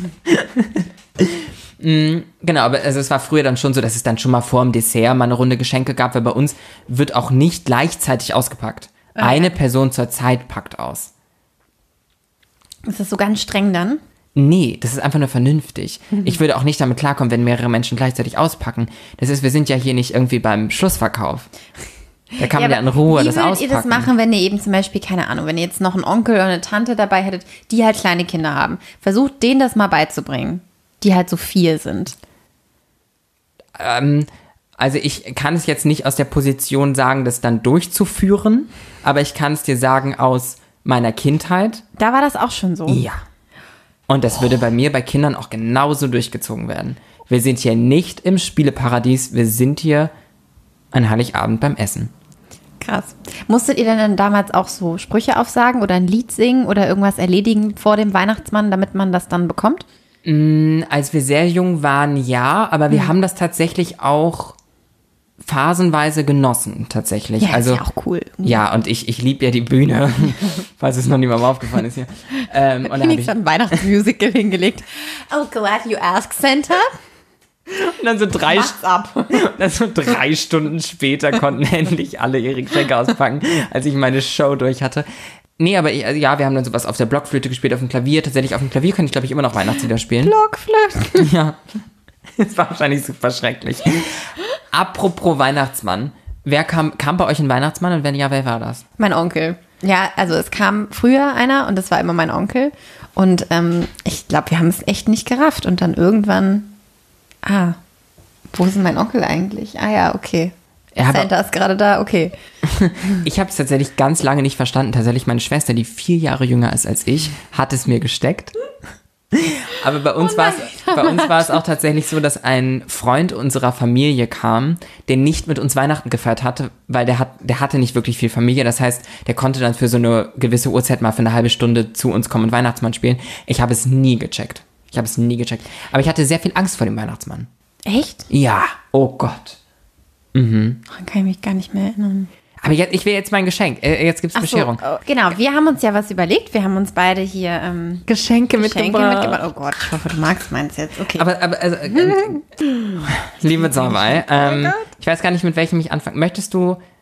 Mm, Genau, aber also es war früher dann schon so, dass es dann schon mal vor dem Dessert mal eine Runde Geschenke gab, weil bei uns wird auch nicht gleichzeitig ausgepackt. Eine Person zur Zeit packt aus. Ist das so ganz streng dann? Nee, das ist einfach nur vernünftig. Ich würde auch nicht damit klarkommen, wenn mehrere Menschen gleichzeitig auspacken. Das ist, wir sind ja hier nicht irgendwie beim Schlussverkauf. Da kann man ja in Ruhe wie das würdet auspacken. ihr das machen, wenn ihr eben zum Beispiel, keine Ahnung, wenn ihr jetzt noch einen Onkel oder eine Tante dabei hättet, die halt kleine Kinder haben? Versucht denen das mal beizubringen, die halt so vier sind. Ähm, also ich kann es jetzt nicht aus der Position sagen, das dann durchzuführen, aber ich kann es dir sagen aus meiner Kindheit. Da war das auch schon so. Ja. Und das würde bei mir, bei Kindern auch genauso durchgezogen werden. Wir sind hier nicht im Spieleparadies, wir sind hier an Heiligabend beim Essen. Krass. Musstet ihr denn dann damals auch so Sprüche aufsagen oder ein Lied singen oder irgendwas erledigen vor dem Weihnachtsmann, damit man das dann bekommt? Als wir sehr jung waren, ja, aber wir haben das tatsächlich auch phasenweise genossen, tatsächlich. Ja, also, ist ja auch cool. Ja, und ich, ich liebe ja die Bühne, falls es noch niemandem aufgefallen ist hier. Ähm, und dann habe Phoenix ich hat ein Weihnachtsmusical hingelegt. Oh, glad you asked, Santa. und dann so drei, Macht's ab. und dann so drei Stunden später konnten endlich alle ihre Geschenke auspacken, als ich meine Show durch hatte. Nee, aber ich, also ja, wir haben dann sowas auf der Blockflöte gespielt, auf dem Klavier. Tatsächlich auf dem Klavier kann ich, glaube ich, immer noch Weihnachtslieder spielen. Blockflöte. Ja, das war wahrscheinlich super schrecklich. Apropos Weihnachtsmann, wer kam, kam bei euch ein Weihnachtsmann und wenn ja, wer war das? Mein Onkel. Ja, also es kam früher einer und das war immer mein Onkel. Und ähm, ich glaube, wir haben es echt nicht gerafft. Und dann irgendwann, ah, wo ist denn mein Onkel eigentlich? Ah ja, okay. Er hat- Santa ist gerade da, okay. Ich habe es tatsächlich ganz lange nicht verstanden. Tatsächlich meine Schwester, die vier Jahre jünger ist als ich, hat es mir gesteckt. Aber bei uns Oh war es nein, bei uns war es auch tatsächlich so, dass ein Freund unserer Familie kam, der nicht mit uns Weihnachten gefeiert hatte, weil der hat der hatte nicht wirklich viel Familie. Das heißt, der konnte dann für so eine gewisse Uhrzeit mal für eine halbe Stunde zu uns kommen und Weihnachtsmann spielen. Ich habe es nie gecheckt. Ich habe es nie gecheckt. Aber ich hatte sehr viel Angst vor dem Weihnachtsmann. Echt? Ja, oh Gott. Daran kann ich mich gar nicht mehr erinnern. Aber jetzt, ich will jetzt mein Geschenk. Äh, Jetzt gibt's Ach so, Bescherung. oh, genau, wir haben uns ja was überlegt. Wir haben uns beide hier ähm, Geschenke, Geschenke mitgebracht. Oh Gott, ich hoffe, du magst meins jetzt. Okay. Aber, aber also, äh, liebe Sauerei, ähm, ich weiß gar nicht, mit welchem ich anfange. Möchtest du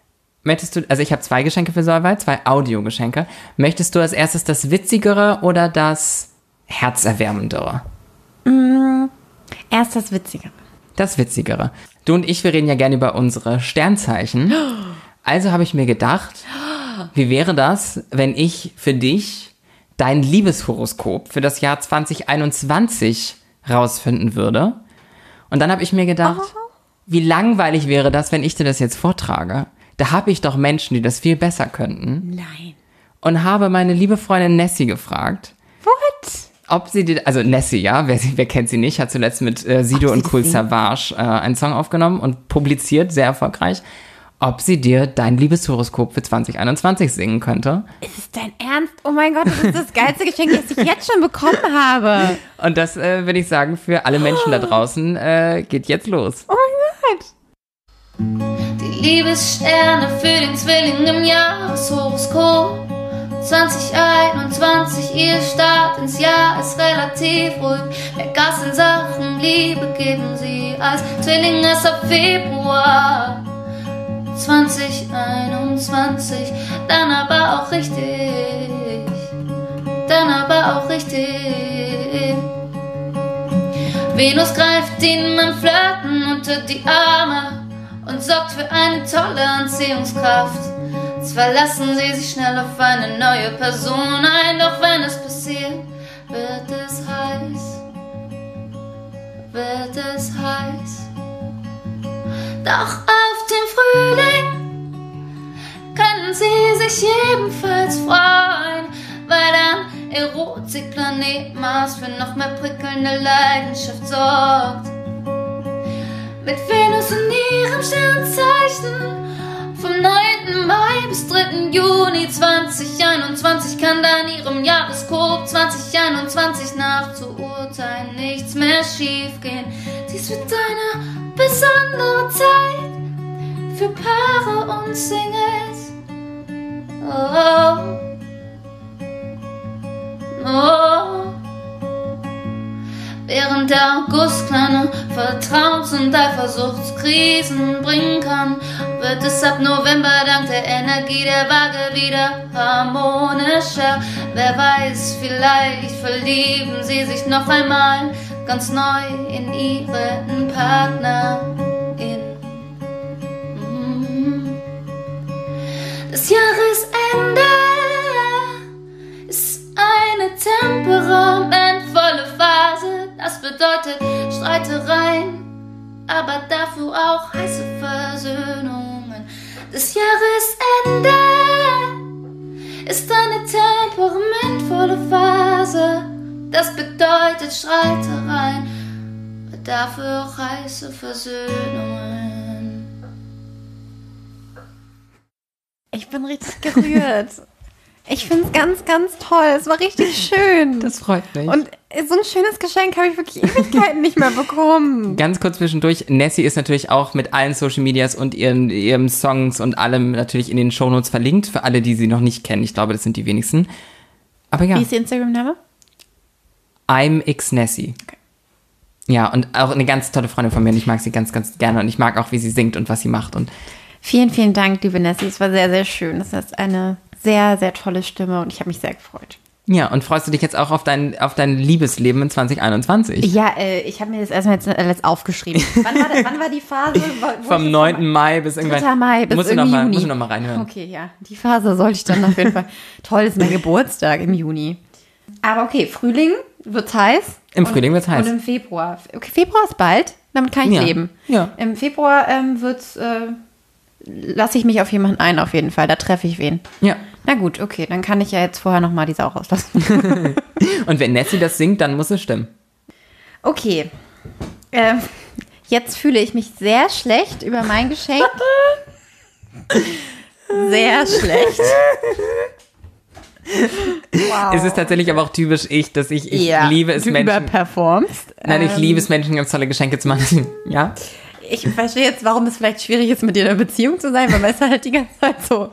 möchtest du, also ich habe zwei Geschenke für Solveig, zwei Audiogeschenke. Möchtest du als erstes das Witzigere oder das Herzerwärmendere? Mm, erst das Witzigere. Das Witzigere. Du und ich, wir reden ja gerne über unsere Sternzeichen. Also habe ich mir gedacht, wie wäre das, wenn ich für dich dein Liebeshoroskop für das Jahr zwanzig einundzwanzig rausfinden würde? Und dann habe ich mir gedacht, oh. wie langweilig wäre das, wenn ich dir das jetzt vortrage? Da habe ich doch Menschen, die das viel besser könnten. Nein. Und habe meine liebe Freundin Nessie gefragt. What? Ob sie dir, also Nessie, ja, wer, wer kennt sie nicht, hat zuletzt mit äh, Sido und Cool Savage äh, einen Song aufgenommen und publiziert, sehr erfolgreich. Ob sie dir dein Liebeshoroskop für zwanzig einundzwanzig singen könnte. Ist es dein Ernst? Oh mein Gott, das ist das geilste Geschenk, das ich jetzt schon bekommen habe. Und das äh, würde ich sagen, für alle Menschen da draußen äh, geht jetzt los. Oh mein Gott. Die Liebessterne für den Zwilling im Jahreshoroskop zwanzig einundzwanzig, ihr Start ins Jahr ist relativ ruhig. Mehr Gas in Sachen Liebe geben sie als Zwilling erst ab Februar zwanzig einundzwanzig, dann aber auch richtig, dann aber auch richtig. Venus greift ihnen beim Flirten unter die Arme und sorgt für eine tolle Anziehungskraft. Zwar lassen sie sich schnell auf eine neue Person ein, doch wenn es passiert, wird es heiß, wird es heiß. Doch auf den Frühling können sie sich ebenfalls freuen, weil dann Erotikplanet Mars für noch mehr prickelnde Leidenschaft sorgt. Mit Venus in ihrem Sternzeichen vom neunten Mai bis dritten Juni zwanzig einundzwanzig kann dann ihrem Jahreskop zwanzig einundzwanzig nachzuurteilen nichts mehr schiefgehen. Dies wird eine besondere Zeit für Paare und Singles. Oh, oh. Während der August kleine Vertrauens- und Eifersuchtskrisen bringen kann, wird es ab November dank der Energie der Waage wieder harmonischer. Wer weiß, vielleicht verlieben sie sich noch einmal ganz neu in ihren Partnerin. Das Jahresende ist eine temperamentvolle Phase. Das bedeutet Streitereien, aber dafür auch heiße Versöhnungen. Das Jahresende ist eine temperamentvolle Phase. Das bedeutet Streitereien, aber dafür auch heiße Versöhnungen. Ich bin richtig gerührt. Ich finde es ganz, ganz toll. Es war richtig schön. Das freut mich. Und so ein schönes Geschenk habe ich wirklich Ewigkeiten nicht mehr bekommen. Ganz kurz zwischendurch, Nessie ist natürlich auch mit allen Social Medias und ihren, ihren Songs und allem natürlich in den Shownotes verlinkt, für alle, die sie noch nicht kennen. Ich glaube, das sind die wenigsten. Aber ja. Wie ist ihr Instagram-Name? I'm X Nessie. Okay. Ja, und auch eine ganz tolle Freundin von mir. Und ich mag sie ganz, ganz gerne. Und ich mag auch, wie sie singt und was sie macht. Und vielen, vielen Dank, liebe Nessie. Es war sehr, sehr schön. Das ist eine sehr, sehr tolle Stimme und ich habe mich sehr gefreut. Ja, und freust du dich jetzt auch auf dein, auf dein Liebesleben in zwanzig einundzwanzig? Ja, äh, ich habe mir das erstmal jetzt, äh, jetzt aufgeschrieben. Wann war, das, wann war die Phase? Wo Vom neunten Mai bis irgendwann. dritter Mai bis musst irgendwie du noch mal, Juni. musst du noch mal reinhören. Okay, ja. Die Phase sollte ich dann auf jeden Fall. Toll, ist mein Geburtstag im Juni. Aber okay, Frühling wird's heiß. Im und, Frühling wird's heiß. Und im Februar. Okay, Februar ist bald. Damit kann ich ja. leben. Ja. Im Februar ähm, wird's, äh, lasse ich mich auf jemanden ein, auf jeden Fall. Da treffe ich wen. Ja. Na gut, okay, dann kann ich ja jetzt vorher nochmal die Sau rauslassen. Und wenn Nessie das singt, dann muss es stimmen. Okay. Ähm, jetzt fühle ich mich sehr schlecht über mein Geschenk. Sehr schlecht. Wow. Es ist tatsächlich aber auch typisch ich, dass ich, ich ja, liebe es du Menschen. überperformst. Nein, ich ähm, liebe es Menschen ganz tolle Geschenke zu machen. Ja. Ich verstehe jetzt, warum es vielleicht schwierig ist, mit dir in einer Beziehung zu sein, weil man ist halt die ganze Zeit so.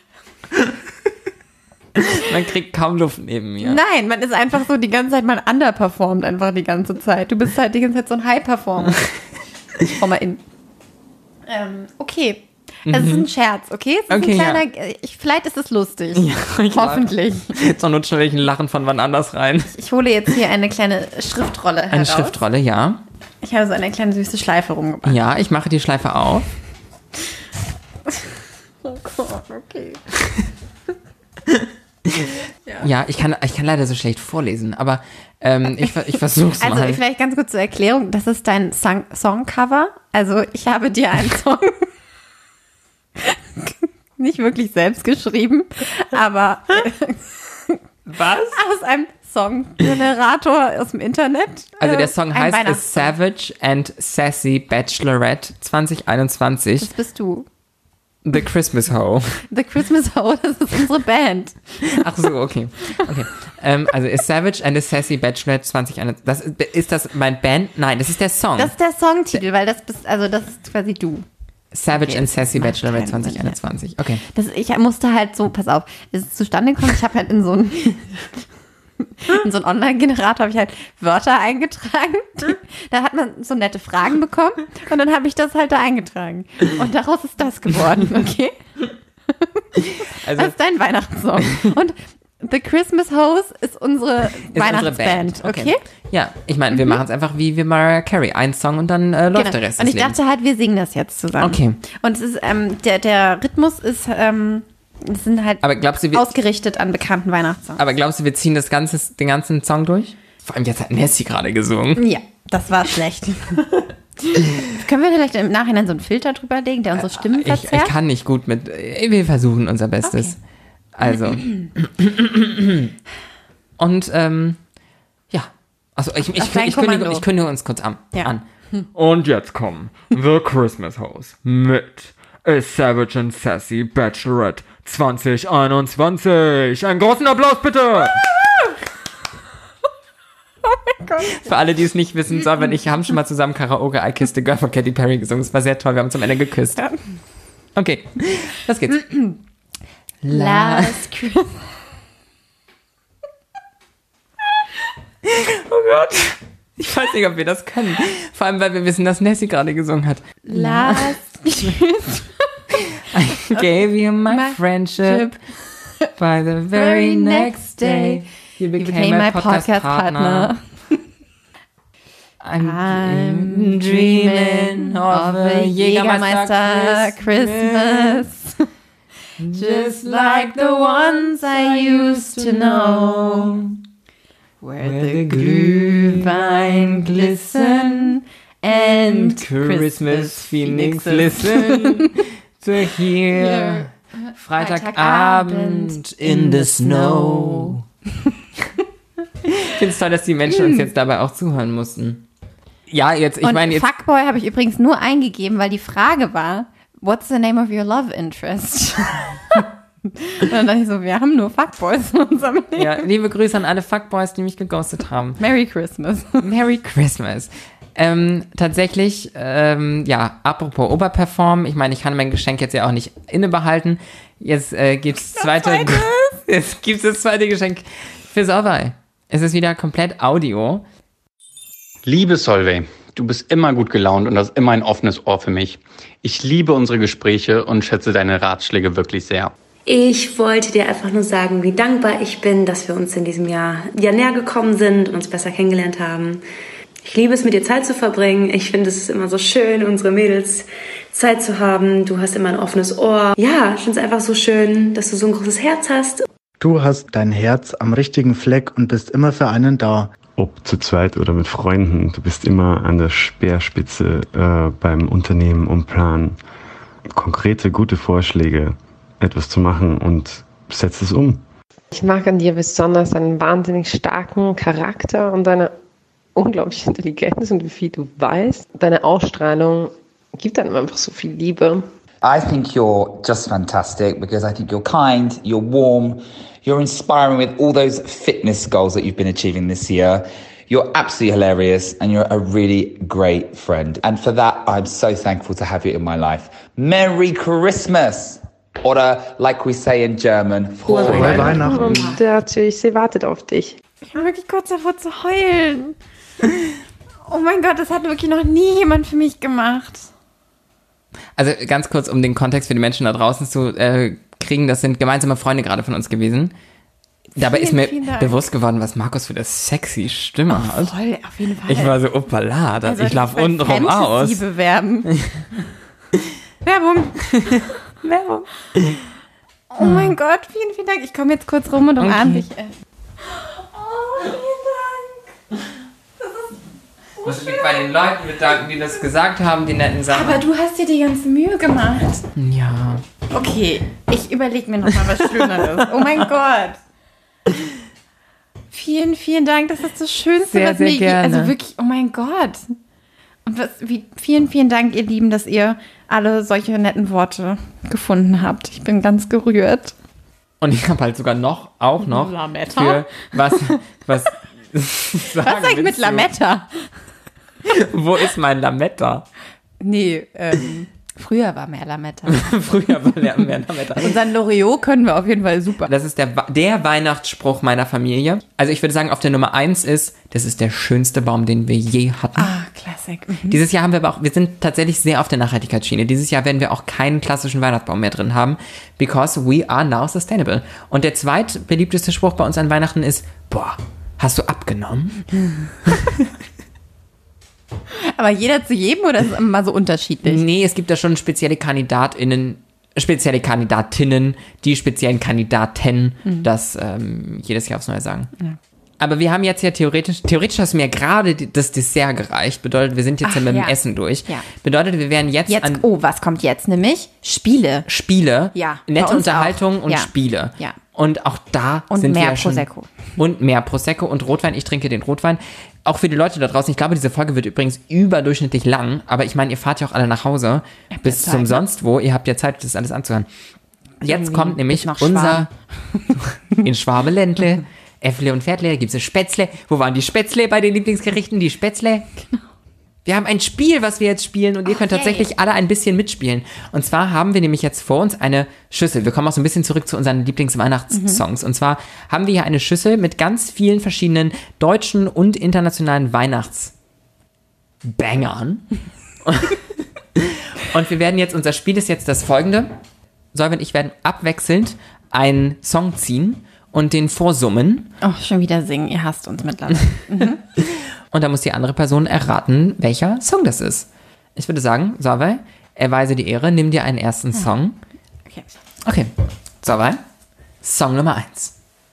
Man kriegt kaum Luft neben mir. Nein, man ist einfach so die ganze Zeit, man underperformt einfach die ganze Zeit. Du bist halt die ganze Zeit so ein High-Performer. Ich komm mal in. Ähm, okay. Es ist ein Scherz, okay? Es ist Okay, ein kleiner, ja. ich, vielleicht ist es lustig. Ja, ich Hoffentlich. Zur Not stelle ich ein Lachen von wann anders rein. Ich hole jetzt hier eine kleine Schriftrolle heraus. Eine Schriftrolle, ja. Ich habe so eine kleine süße Schleife rumgebracht. Ja, ich mache die Schleife auf. Oh Gott, okay. Ja, ich kann, ich kann leider so schlecht vorlesen, aber ähm, ich, ich versuche es Also mal. vielleicht ganz kurz zur Erklärung, das ist dein Song Songcover. Also ich habe dir einen Song nicht wirklich selbst geschrieben, aber Was? aus einem Songgenerator aus dem Internet. Also der äh, Song ein heißt A Weihnachtssong. Savage and Sassy Bachelorette zwanzig einundzwanzig. Das bist du. The Christmas Hoe. The Christmas Hoe, das ist unsere Band. Ach so, okay. okay. Ähm, also A Savage and a Sassy Bachelorette zwanzig einundzwanzig. Das, ist das mein Band? Nein, das ist der Song. Das ist der Songtitel, weil das bist, also das ist quasi du. Savage Okay, and das Sassy macht Bachelorette keinen zwanzig einundzwanzig. Okay. Das, ich musste halt so, pass auf, es ist zustande gekommen, ich habe halt in so einen in so einen Online-Generator habe ich halt Wörter eingetragen. Da hat man so nette Fragen bekommen und dann habe ich das halt da eingetragen. Und daraus ist das geworden, okay? Also Das ist dein Weihnachtssong. Und The Christmas Hoes ist unsere ist Weihnachtsband, unsere Band. okay? Ja, ich meine, wir machen es einfach wie wir Mariah Carey. Ein Song und dann äh, läuft Genau. der Rest Und des ich Lebens. dachte halt, wir singen das jetzt zusammen. Okay. Und es ist, ähm, der, der Rhythmus ist, ähm, es sind halt Aber glaubst du, wir, ausgerichtet an bekannten Weihnachtssongs. aber glaubst du, wir ziehen das ganze, den ganzen Song durch? Vor allem jetzt hat Nessie gerade gesungen. Ja, das war schlecht. Können wir vielleicht im Nachhinein so einen Filter drüber legen, der unsere Stimmen Ich, ich verzerrt? kann nicht gut mit. Wir versuchen unser Bestes. Also. Und ähm, ja. Also ich, ich, Auf ich, dein ich, kündige, Kommando. ich kündige uns kurz an. Ja. an. Und jetzt kommen The Christmas Hoes mit A Savage and Sassy Bachelorette zwanzig einundzwanzig. Einen großen Applaus bitte! Für alle, die es nicht wissen, Solveig und ich haben schon mal zusammen Karaoke I Kissed a Girl von Katy Perry gesungen. Es war sehr toll, wir haben uns am Ende geküsst. Ja. Okay, los geht's. Last Christmas. Oh Gott. Ich weiß nicht, ob wir das können. Vor allem, weil wir wissen, dass Nessie gerade gesungen hat. Last Christmas. I gave you my, My friendship. By the very next day, you became, became my my podcast, podcast partner. partner. I'm, I'm dreaming of a Jägermeister Christmas. Christmas. Just like the ones I used to know. Where the Glühwein glisten and Christmas feelings Phoenixes. listen to hear Freitagabend in the snow. Ich finde es toll, dass die Menschen uns jetzt dabei auch zuhören mussten. Ja, jetzt, ich Und meine jetzt. Fuckboy habe ich übrigens nur eingegeben, weil die Frage war, what's the name of your love interest? Und dann dachte ich so, wir haben nur Fuckboys in unserem Leben. Ja, liebe Grüße an alle Fuckboys, die mich geghostet haben. Merry Christmas. Merry Christmas. Ähm, tatsächlich, ähm, ja, apropos Oberperformen, ich meine, ich kann mein Geschenk jetzt ja auch nicht innebehalten. Jetzt äh, gibt's das zweite, zweite. jetzt gibt's das zweite Geschenk für Solveig. Es ist wieder komplett Audio. Liebe Solveig, du bist immer gut gelaunt und hast immer ein offenes Ohr für mich. Ich liebe unsere Gespräche und schätze deine Ratschläge wirklich sehr. Ich wollte dir einfach nur sagen, wie dankbar ich bin, dass wir uns in diesem Jahr ja näher gekommen sind und uns besser kennengelernt haben. Ich liebe es, mit dir Zeit zu verbringen. Ich finde, es ist immer so schön, unsere Mädels Zeit zu haben. Du hast immer ein offenes Ohr. Ja, ich finde es einfach so schön, dass du so ein großes Herz hast. Du hast dein Herz am richtigen Fleck und bist immer für einen da. Ob zu zweit oder mit Freunden, du bist immer an der Speerspitze äh, beim Unternehmen und Planen. Konkrete, gute Vorschläge, etwas zu machen und setz es um. Ich mag an dir besonders deinen wahnsinnig starken Charakter und deine unglaubliche Intelligenz und wie viel du weißt. Deine Ausstrahlung gibt einem einfach so viel Liebe. I think you're just fantastic because I think you're kind, you're warm, you're inspiring with all those fitness goals that you've been achieving this year. You're absolutely hilarious and you're a really great friend. And for that, I'm so thankful to have you in my life. Merry Christmas! Oder, like we say in German, Frohe Frohe Weihnachten. Weihnachten. Und der natürlich wartet auf dich. Ich bin wirklich kurz davor zu heulen. Oh mein Gott, das hat wirklich noch nie jemand für mich gemacht. Also ganz kurz, um den Kontext für die Menschen da draußen zu äh, kriegen, das sind gemeinsame Freunde gerade von uns gewesen. Dabei Vielen, ist mir vielen Dank. bewusst geworden, was Markus für eine sexy Stimme Oh, hat. voll, auf jeden Fall. Ich war so, opala, das, ich laufe unten rum aus. Fantasy bewerben. Werbung. Werbung. Oh mein Gott, vielen, vielen Dank. Ich komme jetzt kurz rum und umarme Okay. dich. Oh, vielen Dank. Ich muss mich bei den Leuten bedanken, die das gesagt haben, die netten Sachen. Aber du hast dir die ganze Mühe gemacht. Ja. Okay, ich überlege mir nochmal was Schöneres. Oh mein Gott. Vielen, vielen Dank. Das ist das Schönste, Sehr, was sehr mir je- gerne. Also wirklich, oh mein Gott. Und was, wie, vielen, vielen Dank, ihr Lieben, dass ihr alle solche netten Worte gefunden habt. Ich bin ganz gerührt. Und ich habe halt sogar noch, auch noch, Lametta? für was, was, Was sag ich mit Lametta? Wo ist mein Lametta? Nee, ähm, früher war mehr Lametta. Früher war der mehr Lametta. Unseren Loriot können wir auf jeden Fall super. Das ist der, der Weihnachtsspruch meiner Familie. Also ich würde sagen, auf der Nummer eins ist, das ist der schönste Baum, den wir je hatten. Ah, Klassik. Mhm. Dieses Jahr haben wir aber auch, wir sind tatsächlich sehr auf der Nachhaltigkeitsschiene. Dieses Jahr werden wir auch keinen klassischen Weihnachtsbaum mehr drin haben, because we are now sustainable. Und der zweitbeliebteste Spruch bei uns an Weihnachten ist, boah, hast du abgenommen? Aber jeder zu jedem oder ist es immer so unterschiedlich? Nee, es gibt da schon spezielle KandidatInnen, spezielle Kandidatinnen, die speziellen Kandidaten Mhm. das ähm, jedes Jahr aufs Neue sagen. Ja. Aber wir haben jetzt ja theoretisch, theoretisch hast du mir gerade die- das Dessert gereicht. Bedeutet, wir sind jetzt Ach, ja mit dem ja. Essen durch. Ja. Bedeutet, wir werden jetzt, Jetzt, an oh, was kommt jetzt? Nämlich Spiele. Spiele, Ja, bei nette uns Unterhaltung auch. und Ja. Spiele. Ja. Und auch da Und sind mehr wir ja schon. Prosecco. Und mehr Prosecco und Rotwein. Ich trinke den Rotwein. Auch für die Leute da draußen. Ich glaube, diese Folge wird übrigens überdurchschnittlich lang. Aber ich meine, ihr fahrt ja auch alle nach Hause. Bis Zeit, zum ne? sonst wo. Ihr habt ja Zeit, das alles anzuhören. Jetzt Irgendwie kommt nämlich bis nach unser in Schwabeländle. Äffle und Pferdle, da gibt es Spätzle. Wo waren die Spätzle bei den Lieblingsgerichten? Die Spätzle? Genau. Wir haben ein Spiel, was wir jetzt spielen und ihr könnt yay. tatsächlich alle ein bisschen mitspielen. Und zwar haben wir nämlich jetzt vor uns eine Schüssel. Wir kommen auch so ein bisschen zurück zu unseren Lieblingsweihnachtssongs. Und zwar haben wir hier eine Schüssel mit ganz vielen verschiedenen deutschen und internationalen Weihnachtsbangern. Und wir werden jetzt, unser Spiel ist jetzt das folgende. Solveig und ich werden abwechselnd einen Song ziehen und den vorsummen. Oh, schon wieder singen. Ihr hasst uns mittlerweile. Und dann muss die andere Person erraten, welcher Song das ist. Ich würde sagen, Solveig, erweise die Ehre, nimm dir einen ersten Song. Okay. Okay, Solveig, Song Nummer eins.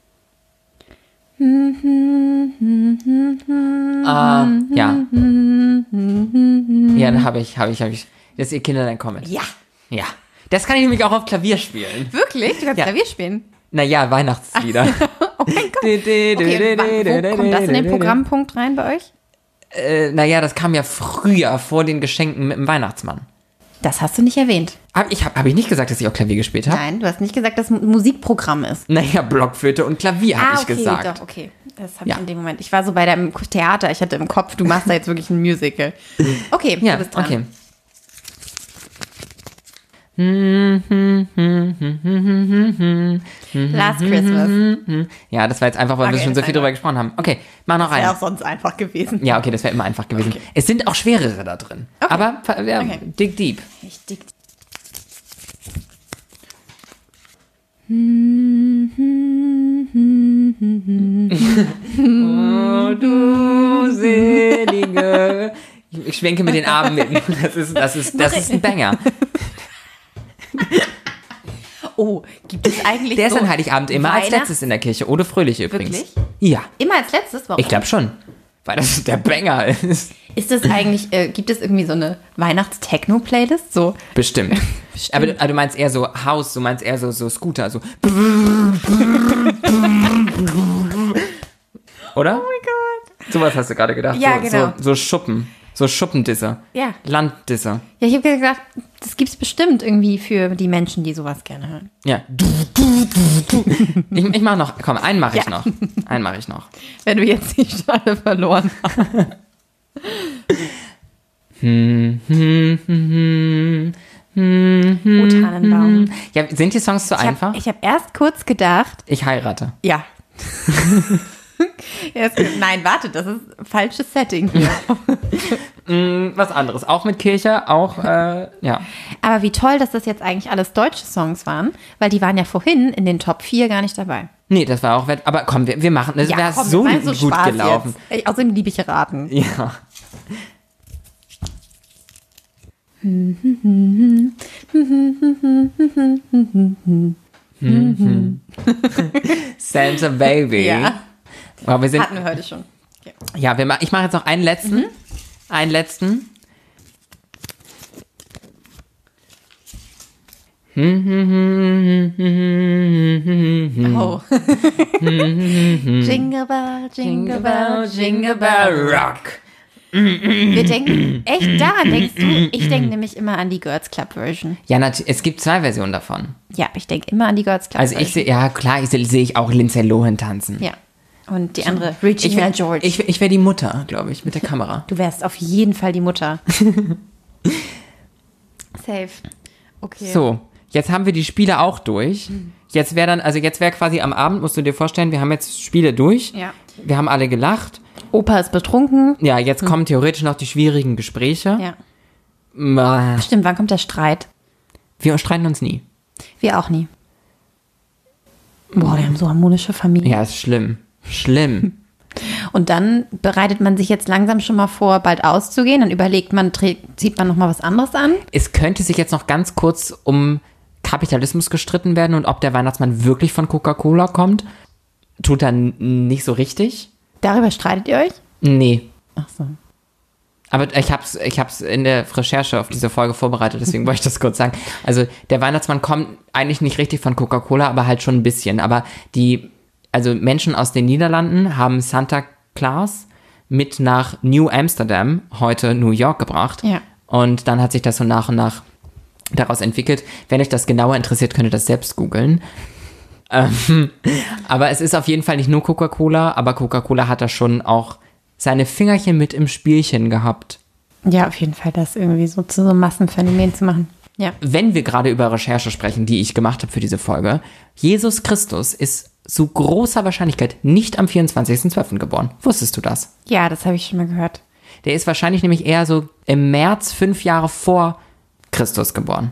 Ah, ja. Ja, dann habe ich, habe ich, habe ich. Das ist ihr Kinderlein Comment. Ja. Ja. Das kann ich nämlich auch auf Klavier spielen. Wirklich? Du kannst Ja. Klavier spielen? Naja, Weihnachtslieder. Oh mein Gott. Okay, wa- wo kommt das in den Programmpunkt rein bei euch? Äh, naja, das kam ja früher vor den Geschenken mit dem Weihnachtsmann. Das hast du nicht erwähnt. Hab ich, hab, hab ich nicht gesagt, dass ich auch Klavier gespielt habe? Nein, du hast nicht gesagt, dass es ein Musikprogramm ist. Naja, Blockflöte und Klavier habe ah, ich okay, gesagt. doch, okay. Das habe Ja. ich in dem Moment. Ich war so bei deinem Theater, ich hatte im Kopf, du machst da jetzt wirklich ein Musical. Okay, Ja, du bist dran. okay. Last Christmas. Ja, das war jetzt einfach, weil wir Okay, schon so ist viel einfach. drüber gesprochen haben. Okay, mach noch Wäre einen. auch sonst einfach gewesen. Ja, okay, das wäre immer einfach gewesen. Okay. Es sind auch schwerere da drin. Aber ja, Okay. dig deep. Ich dick. Oh, du selige. Ich, ich schwenke mit den Armen mit. Das ist, das ist, das ist ein Banger. Oh, gibt es eigentlich Der ist so an Heiligabend immer als Weihnachts- letztes in der Kirche. Ode Fröhliche übrigens. Wirklich? Ja, Immer als letztes? Warum? ich glaube schon. Weil das der Banger ist. Ist das eigentlich, äh, gibt es irgendwie so eine Weihnachts-Techno-Playlist? So, Bestimmt. Aber, du, aber du meinst eher so Haus, du meinst eher so, so Scooter, so. Oder? oh mein Gott. Sowas hast du gerade gedacht. Ja, so, genau. So, so Schuppen. So Schuppendisser. Ja. Landdisser. Ja, ich habe gedacht, das gibt es bestimmt irgendwie für die Menschen, die sowas gerne hören. Ja. Ich, ich mach noch, komm, einen mache ich Ja. noch. Einen mache ich noch. Wenn du jetzt die Schale verloren hast. Oh, Tannenbaum. Ja, sind die Songs zu Ich einfach? habe hab erst kurz gedacht, Ich heirate. ja. Erst, nein, warte, das ist falsches Setting hier. Mm, was anderes. Auch mit Kirche, auch, äh, ja. Aber wie toll, dass das jetzt eigentlich alles deutsche Songs waren, weil die waren ja vorhin in den Top vier gar nicht dabei. Nee, das war auch, aber komm, wir, wir machen, das Ja, wäre komm, so wir machen gut so Spaß gelaufen. jetzt. Ey, außerdem liebe ich raten. Ja. Santa Baby. Ja. Aber wir sind, Hatten wir heute schon. Okay. ja, wir, ma- ich mache jetzt noch einen letzten. Mhm. Einen letzten. Oh. Jingle Bell, Jingle Bell, Jingle Bell. Rock. Wir denken echt daran, denkst du? Ich denke nämlich immer an die Girls Club Version. Ja, nat- es gibt zwei Versionen davon. Ja, ich denke immer an die Girls Club Also Version. ich sehe, ja klar, ich sehe seh ich auch Lindsay Lohan tanzen. Ja. Und die andere, Ich Regina wär, George. ich, wär- ich wäre die Mutter, glaube ich, mit der Kamera. Du wärst auf jeden Fall die Mutter. Safe. Okay. So, jetzt haben wir die Spiele auch durch. Jetzt wäre dann, also jetzt wäre quasi am Abend, musst du dir vorstellen, wir haben jetzt Spiele durch. Ja. Wir haben alle gelacht. Opa ist betrunken. Ja, jetzt kommen theoretisch noch die schwierigen Gespräche. Ja. Ma- Stimmt, wann kommt der Streit? Wir streiten uns nie. Wir auch nie. Boah, wir haben so harmonische Familien. Ja, ist schlimm. Schlimm. Und dann bereitet man sich jetzt langsam schon mal vor, bald auszugehen. Dann überlegt man, trägt, zieht man noch mal was anderes an. Es könnte sich jetzt noch ganz kurz um Kapitalismus gestritten werden und ob der Weihnachtsmann wirklich von Coca-Cola kommt. Tut er n- nicht so richtig. Darüber streitet ihr euch? Nee. Ach so. Aber ich hab's, ich hab's in der Recherche auf diese Folge vorbereitet, deswegen wollte ich das kurz sagen. Also der Weihnachtsmann kommt eigentlich nicht richtig von Coca-Cola, aber halt schon ein bisschen. Aber die, also Menschen aus den Niederlanden haben Santa Claus mit nach New Amsterdam, heute New York, gebracht. Ja. Und dann hat sich das so nach und nach daraus entwickelt. Wenn euch das genauer interessiert, könnt ihr das selbst googeln. Ähm, aber es ist auf jeden Fall nicht nur Coca-Cola, aber Coca-Cola hat da schon auch seine Fingerchen mit im Spielchen gehabt. Ja, auf jeden Fall, das irgendwie so zu so einem Massenphänomen zu machen. Ja. Wenn wir gerade über Recherche sprechen, die ich gemacht habe für diese Folge, Jesus Christus ist zu großer Wahrscheinlichkeit nicht am vierundzwanzigsten zwölften geboren. Wusstest du das? Ja, das habe ich schon mal gehört. Der ist wahrscheinlich nämlich eher so im März, fünf Jahre vor Christus geboren.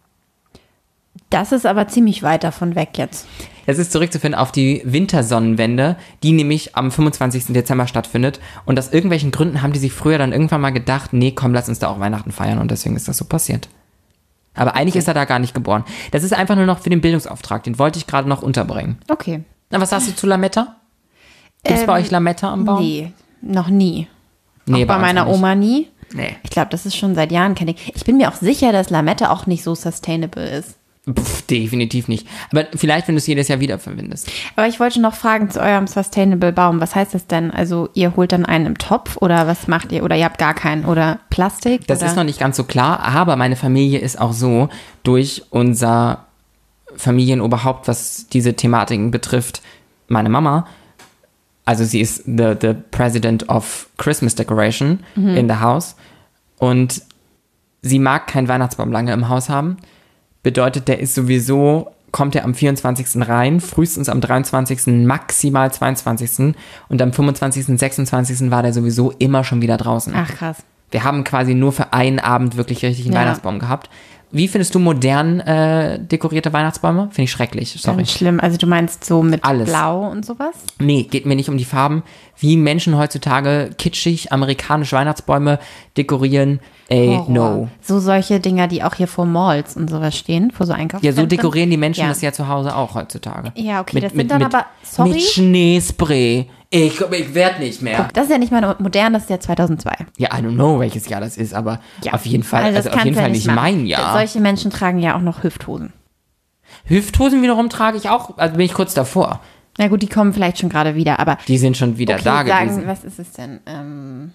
Das ist aber ziemlich weit davon weg jetzt. Es ist zurückzuführen auf die Wintersonnenwende, die nämlich am fünfundzwanzigsten Dezember stattfindet. Und aus irgendwelchen Gründen haben die sich früher dann irgendwann mal gedacht, nee, komm, lass uns da auch Weihnachten feiern. Und deswegen ist das so passiert. Aber eigentlich ist er da gar nicht geboren. Das ist einfach nur noch für den Bildungsauftrag. Den wollte ich gerade noch unterbringen. Okay. Na, was sagst du zu Lametta? Gibt es Ähm, bei euch Lametta am Baum? Nee, noch nie. Nee, auch bei uns meiner nicht. Oma nie. Nee. Ich glaube, das ist schon seit Jahren kein Ding. Ich bin mir auch sicher, dass Lametta auch nicht so sustainable ist. Pff, definitiv nicht. Aber vielleicht, wenn du es jedes Jahr wiederverwendest. Aber ich wollte noch fragen zu eurem Sustainable Baum. Was heißt das denn? Also ihr holt dann einen im Topf oder was macht ihr? Oder ihr habt gar keinen? Oder Plastik? Das oder? ist noch nicht ganz so klar, aber meine Familie ist auch so, durch unser Familienoberhaupt, was diese Thematiken betrifft, meine Mama, also sie ist the, the President of Christmas Decoration Mhm. in the house und sie mag keinen Weihnachtsbaum lange im Haus haben. Bedeutet, der ist sowieso, kommt er am vierundzwanzigsten rein, frühestens am dreiundzwanzigsten, maximal zweiundzwanzigsten und am fünfundzwanzigsten, sechsundzwanzigsten war der sowieso immer schon wieder draußen. Ach, krass. Wir haben quasi nur für einen Abend wirklich richtig einen Ja. Weihnachtsbaum gehabt. Wie findest du modern äh, dekorierte Weihnachtsbäume? Finde ich schrecklich, sorry. Ganz schlimm. Also du meinst so mit Alles. Blau und sowas? Nee, geht mir nicht um die Farben. Wie Menschen heutzutage kitschig amerikanische Weihnachtsbäume dekorieren, ey, Horror. no. So solche Dinger, die auch hier vor Malls und sowas stehen, vor so Ja, Einkaufszentren. so dekorieren die Menschen ja. das ja zu Hause auch heutzutage. Ja, okay, mit, das sind mit, dann mit, aber, sorry. Mit Schneespray. Ich, ich werd nicht mehr. Guck, das ist ja nicht mal modern, das ist ja zweitausendzwei. Ja, I don't know, welches Jahr das ist, aber Ja. auf jeden Fall, Also also, das auf jeden kannst du Fall ja nicht machen. mein Jahr. Solche Menschen tragen ja auch noch Hüfthosen. Hüfthosen wiederum trage ich auch, also bin ich kurz davor. Na gut, die kommen vielleicht schon gerade wieder, aber Die sind schon wieder okay, da sagen, gewesen. was ist es denn? Ähm,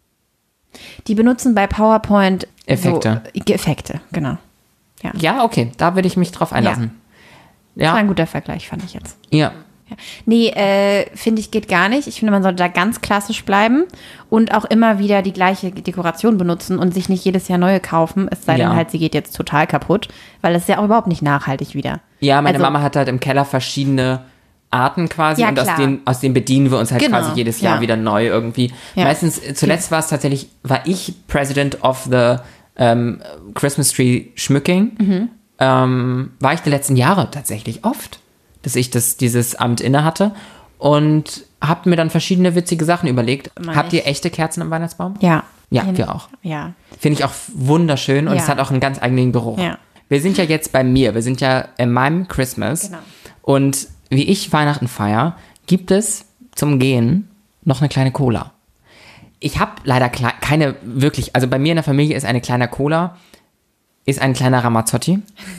die benutzen bei PowerPoint Effekte. So, Effekte, genau. Ja, okay, da würde ich mich drauf einlassen. Das war Ja, ein guter Vergleich, fand ich jetzt. ja. Ja. Nee, äh, finde ich, geht gar nicht. Ich finde, man sollte da ganz klassisch bleiben und auch immer wieder die gleiche Dekoration benutzen und sich nicht jedes Jahr neue kaufen, es sei Ja. denn halt, sie geht jetzt total kaputt, weil das ist ja auch überhaupt nicht nachhaltig wieder. Ja, meine Also- Mama hat halt im Keller verschiedene Arten quasi Ja, und aus klar. denen, aus denen bedienen wir uns halt Genau, quasi jedes Jahr ja. wieder neu irgendwie. Ja. Meistens, äh, zuletzt war es tatsächlich, war ich President of the ähm, Christmas Tree Schmücking. Mhm. Ähm, war ich die letzten Jahre tatsächlich oft, dass ich das, dieses Amt inne hatte und hab mir dann verschiedene witzige Sachen überlegt. Immer Habt nicht. ihr echte Kerzen am Weihnachtsbaum? Ja. Ja, wir auch. Ja. Finde ich auch wunderschön und Ja. es hat auch einen ganz eigenen Geruch. Ja. Wir sind ja jetzt bei mir, wir sind ja in meinem Christmas. Genau. Und wie ich Weihnachten feiere, gibt es zum Gehen noch eine kleine Cola. Ich habe leider kle- keine wirklich, also bei mir in der Familie ist eine kleine Cola, ist ein kleiner Ramazzotti.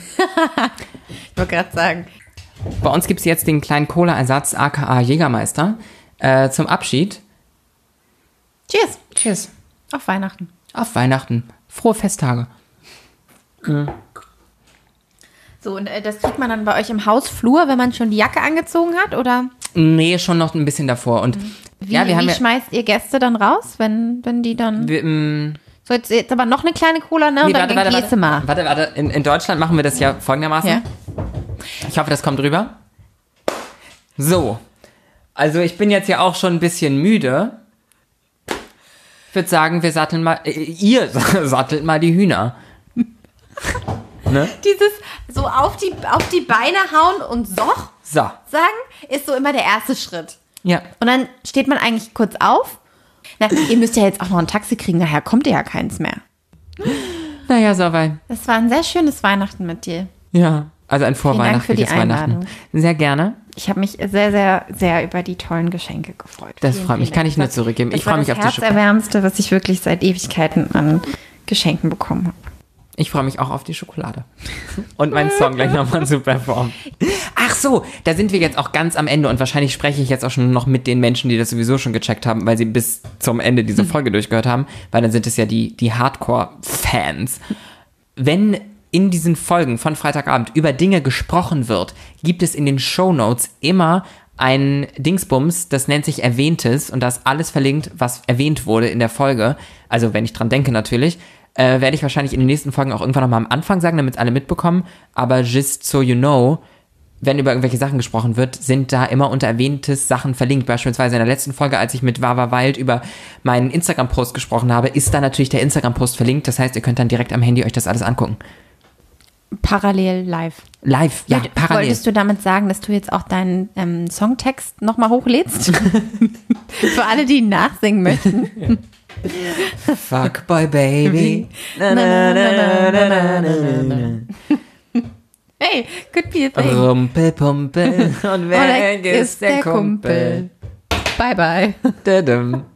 Ich wollte gerade sagen. Bei uns gibt es jetzt den kleinen Cola-Ersatz, aka Jägermeister, äh, zum Abschied. Cheers. Cheers. Auf Weihnachten. Auf Weihnachten. Frohe Festtage. Mhm. So, und äh, das kriegt man dann bei euch im Hausflur, wenn man schon die Jacke angezogen hat, oder? Nee, schon noch ein bisschen davor. Und Wie, ja, wir haben wie ja, schmeißt ihr Gäste dann raus, wenn, wenn die dann... wir, ähm, So, jetzt, jetzt aber noch eine kleine Cola, ne? Und Nee, dann warte, warte, gehst du mal. warte, warte, warte. In, in Deutschland machen wir das ja folgendermaßen. Ja. Ich hoffe, das kommt rüber. So. Also ich bin jetzt ja auch schon ein bisschen müde. Ich würde sagen, wir satteln mal, äh, ihr sattelt mal die Hühner. Ne? Dieses so auf die, auf die Beine hauen und so So. sagen, ist so immer der erste Schritt. Ja. Und dann steht man eigentlich kurz auf. Na, ihr müsst ja jetzt auch noch ein Taxi kriegen, daher kommt ihr ja keins mehr. Naja, so weit. Das war ein sehr schönes Weihnachten mit dir. Ja. Also ein Vielen Dank für die vorweihnachtliches Weihnachten. Einladung. Sehr gerne. Ich habe mich sehr, sehr, sehr über die tollen Geschenke gefreut. Das Vielen, freut mich. vielen Kann Dank. ich nur zurückgeben. Das Ich war freue mich auf das die Schokolade. Herzerwärmste, was ich wirklich seit Ewigkeiten an Geschenken bekommen habe. Ich freue mich auch auf die Schokolade. Und meinen Song gleich nochmal zu performen. Ach so, da sind wir jetzt auch ganz am Ende und wahrscheinlich spreche ich jetzt auch schon noch mit den Menschen, die das sowieso schon gecheckt haben, weil sie bis zum Ende diese Folge durchgehört haben, weil dann sind es ja die, die Hardcore-Fans. Wenn in diesen Folgen von Freitagabend über Dinge gesprochen wird, gibt es in den Shownotes immer ein Dingsbums, das nennt sich Erwähntes und da ist alles verlinkt, was erwähnt wurde in der Folge. Also wenn ich dran denke natürlich. Äh, werde ich wahrscheinlich in den nächsten Folgen auch irgendwann nochmal am Anfang sagen, damit alle mitbekommen. Aber just so you know, wenn über irgendwelche Sachen gesprochen wird, sind da immer unter erwähntes Sachen verlinkt. Beispielsweise in der letzten Folge, als ich mit Wawa Wild über meinen Instagram-Post gesprochen habe, ist da natürlich der Instagram-Post verlinkt. Das heißt, ihr könnt dann direkt am Handy euch das alles angucken. Parallel live. Live, ja, Woll- parallel. Wolltest du damit sagen, dass du jetzt auch deinen ähm, Songtext nochmal hochlädst? Für alle, die ihn nachsingen möchten. Fuckboy Baby. Na, na, na, na, na, na, na. Hey, could be a thing. Rumpel, Pumpel und Und weg weg ist der Kumpel. Bye, bye. Dadum.